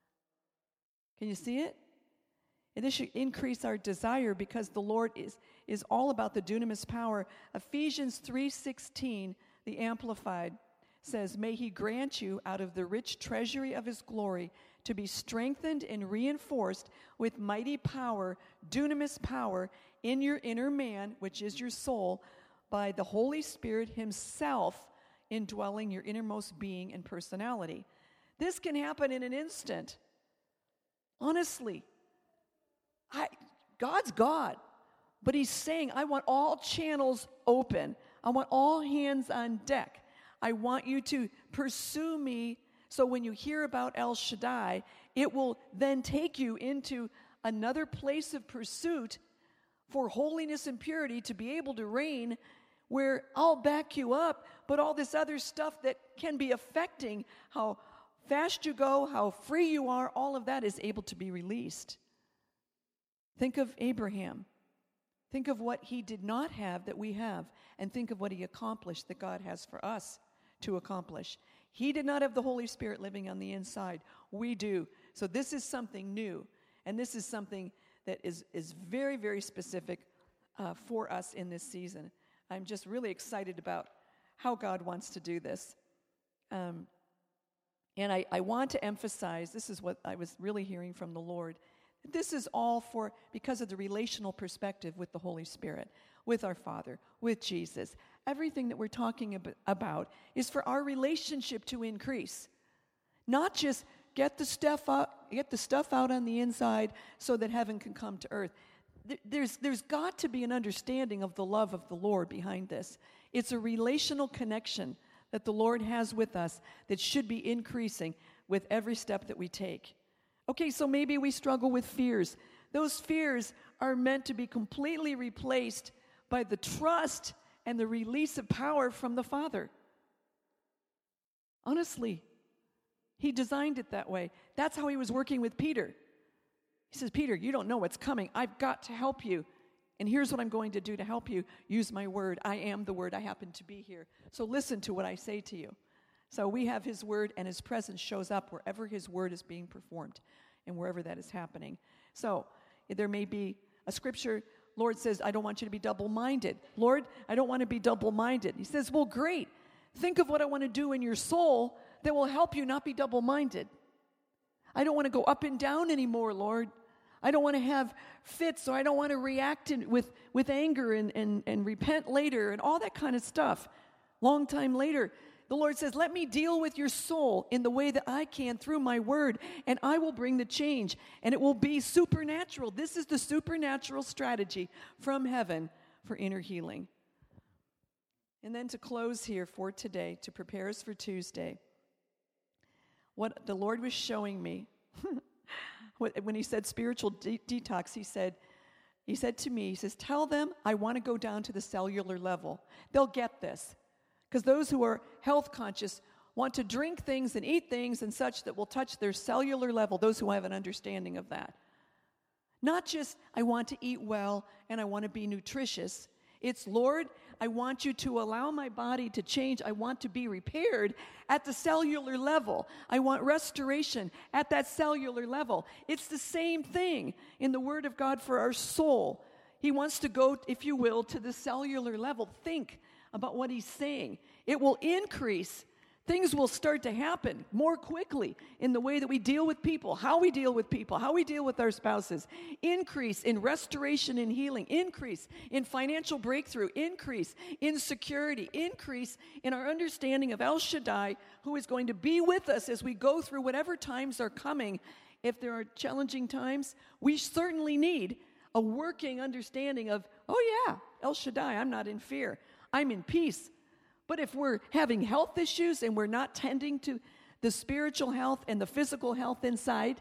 Can you see it? And this should increase our desire, because the Lord is all about the dunamis power. Ephesians 3:16, the Amplified, says, may he grant you out of the rich treasury of his glory to be strengthened and reinforced with mighty power, dunamis power, in your inner man, which is your soul, by the Holy Spirit himself indwelling your innermost being and personality. This can happen in an instant. Honestly, God's God, but he's saying, I want all channels open. I want all hands on deck. I want you to pursue me, so when you hear about El Shaddai, it will then take you into another place of pursuit for holiness and purity, to be able to reign, where I'll back you up, but all this other stuff that can be affecting how fast you go, how free you are, all of that is able to be released. Think of Abraham. Think of what he did not have that we have, and think of what he accomplished that God has for us to accomplish. He did not have the Holy Spirit living on the inside. We do. So this is something new, and this is something that is very, very specific for us in this season. I'm just really excited about how God wants to do this. And I want to emphasize, this is what I was really hearing from the Lord. This is all because of the relational perspective with the Holy Spirit, with our Father, with Jesus. everything that we're talking about is for our relationship to increase. Not just get the stuff out on the inside so that heaven can come to earth. There's got to be an understanding of the love of the Lord behind this. It's a relational connection that the Lord has with us that should be increasing with every step that we take. Okay, so maybe we struggle with fears. Those fears are meant to be completely replaced by the trust and the release of power from the Father. Honestly, He designed it that way. That's how He was working with Peter. He says, Peter, you don't know what's coming. I've got to help you. And here's what I'm going to do to help you. Use my word. I am the word. I happen to be here. So listen to what I say to you. So we have His word, and His presence shows up wherever His word is being performed and wherever that is happening. So there may be a scripture. Lord says, I don't want you to be double-minded. Lord, I don't want to be double-minded. He says, well, great. Think of what I want to do in your soul that will help you not be double-minded. I don't want to go up and down anymore, Lord. I don't want to have fits, or I don't want to react with anger and repent later and all that kind of stuff. Long time later, the Lord says, let me deal with your soul in the way that I can through my word, and I will bring the change, and it will be supernatural. This is the supernatural strategy from heaven for inner healing. And then to close here for today, to prepare us for Tuesday, what the Lord was showing me, when He said spiritual detox, He said to me, He says, tell them I want to go down to the cellular level. They'll get this. Because those who are health conscious want to drink things and eat things and such that will touch their cellular level, those who have an understanding of that. Not just, I want to eat well and I want to be nutritious. It's, Lord, I want you to allow my body to change. I want to be repaired at the cellular level. I want restoration at that cellular level. It's the same thing in the Word of God for our soul. He wants to go, if you will, to the cellular level. Think about what He's saying. It will increase. Things will start to happen more quickly in the way that we deal with people, how we deal with people, how we deal with our spouses. Increase in restoration and healing. Increase in financial breakthrough. Increase in security. Increase in our understanding of El Shaddai, who is going to be with us as we go through whatever times are coming. If there are challenging times, we certainly need a working understanding of, oh yeah, El Shaddai, I'm not in fear. I'm in peace. But if we're having health issues and we're not tending to the spiritual health and the physical health inside,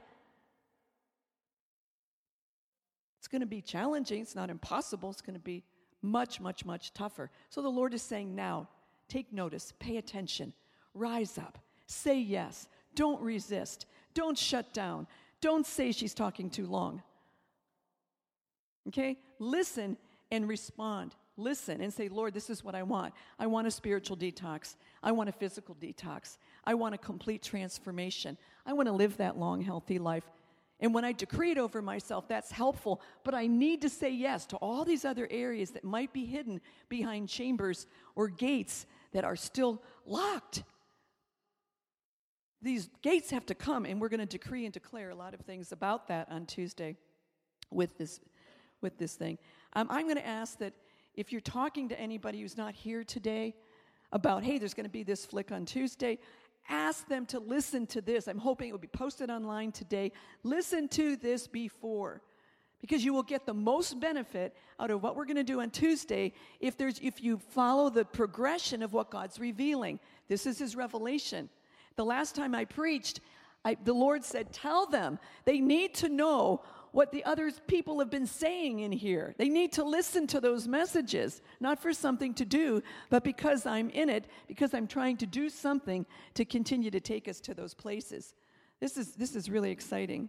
it's going to be challenging. It's not impossible. It's going to be much, much, much tougher. So the Lord is saying now, take notice, pay attention, rise up, say yes, don't resist, don't shut down, don't say she's talking too long. Okay? Listen and respond. Listen and say, Lord, this is what I want. I want a spiritual detox. I want a physical detox. I want a complete transformation. I want to live that long, healthy life. And when I decree it over myself, that's helpful. But I need to say yes to all these other areas that might be hidden behind chambers or gates that are still locked. These gates have to come, and we're going to decree and declare a lot of things about that on Tuesday with this thing. I'm going to ask that if you're talking to anybody who's not here today about, hey, there's going to be this flick on Tuesday, ask them to listen to this. I'm hoping it will be posted online today. Listen to this before, because you will get the most benefit out of what we're going to do on Tuesday if you follow the progression of what God's revealing. This is His revelation. The last time I preached, the Lord said, tell them they need to know what the other people have been saying in here. They need to listen to those messages, not for something to do, but because I'm in it, because I'm trying to do something to continue to take us to those places. This is really exciting.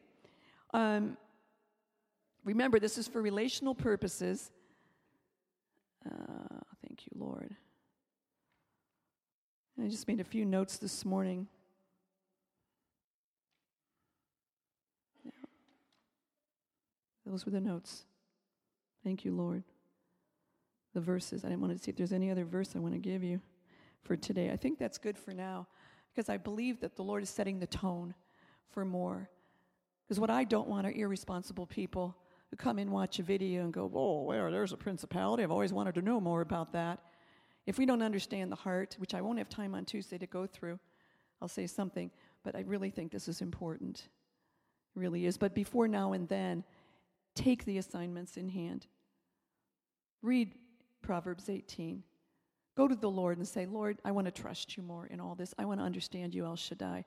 Remember, this is for relational purposes. Thank you, Lord. I just made a few notes this morning. Those were the notes. Thank you, Lord. The verses. I didn't want to see if there's any other verse I want to give you for today. I think that's good for now, because I believe that the Lord is setting the tone for more. Because what I don't want are irresponsible people who come in, watch a video, and go, oh, well, there's a principality. I've always wanted to know more about that. If we don't understand the heart, which I won't have time on Tuesday to go through, I'll say something, but I really think this is important. It really is. But before now and then, take the assignments in hand. Read Proverbs 18. Go to the Lord and say, Lord, I want to trust you more in all this. I want to understand you, El Shaddai.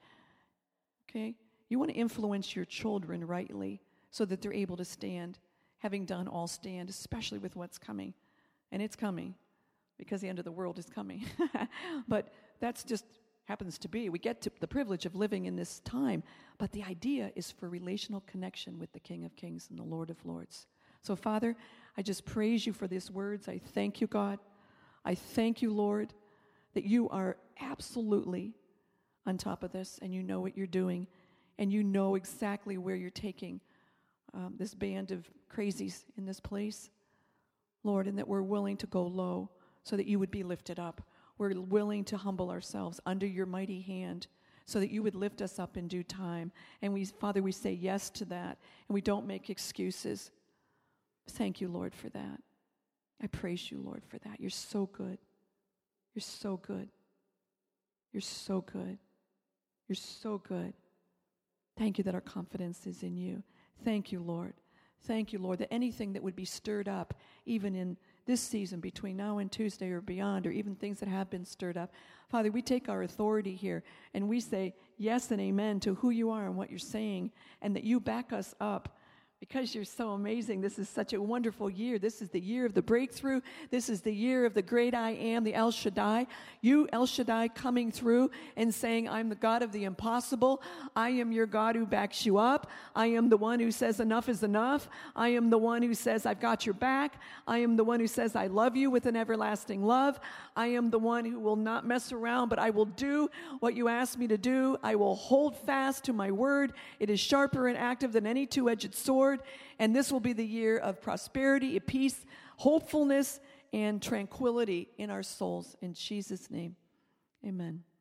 Okay? You want to influence your children rightly so that they're able to stand, having done all stand, especially with what's coming. And it's coming because the end of the world is coming. But that's just happens to be. We get to the privilege of living in this time. But the idea is for relational connection with the King of Kings and the Lord of Lords. So, Father, I just praise you for these words. I thank you, God. I thank you, Lord, that you are absolutely on top of this and you know what you're doing and you know exactly where you're taking this band of crazies in this place, Lord, and that we're willing to go low so that you would be lifted up. We're willing to humble ourselves under your mighty hand so that you would lift us up in due time. And we, Father, we say yes to that and we don't make excuses. Thank you, Lord, for that. I praise you, Lord, for that. You're so good. You're so good. You're so good. You're so good. Thank you that our confidence is in you. Thank you, Lord. Thank you, Lord, that anything that would be stirred up, even in this season between now and Tuesday or beyond, or even things that have been stirred up, Father, we take our authority here and we say yes and amen to who you are and what you're saying, and that you back us up. Because you're so amazing. This is such a wonderful year. This is the year of the breakthrough. This is the year of the great I am, the El Shaddai. You, El Shaddai, coming through and saying, I'm the God of the impossible. I am your God who backs you up. I am the one who says enough is enough. I am the one who says I've got your back. I am the one who says I love you with an everlasting love. I am the one who will not mess around, but I will do what you ask me to do. I will hold fast to my word. It is sharper and active than any two-edged sword. And this will be the year of prosperity, peace, hopefulness, and tranquility in our souls. In Jesus' name, amen.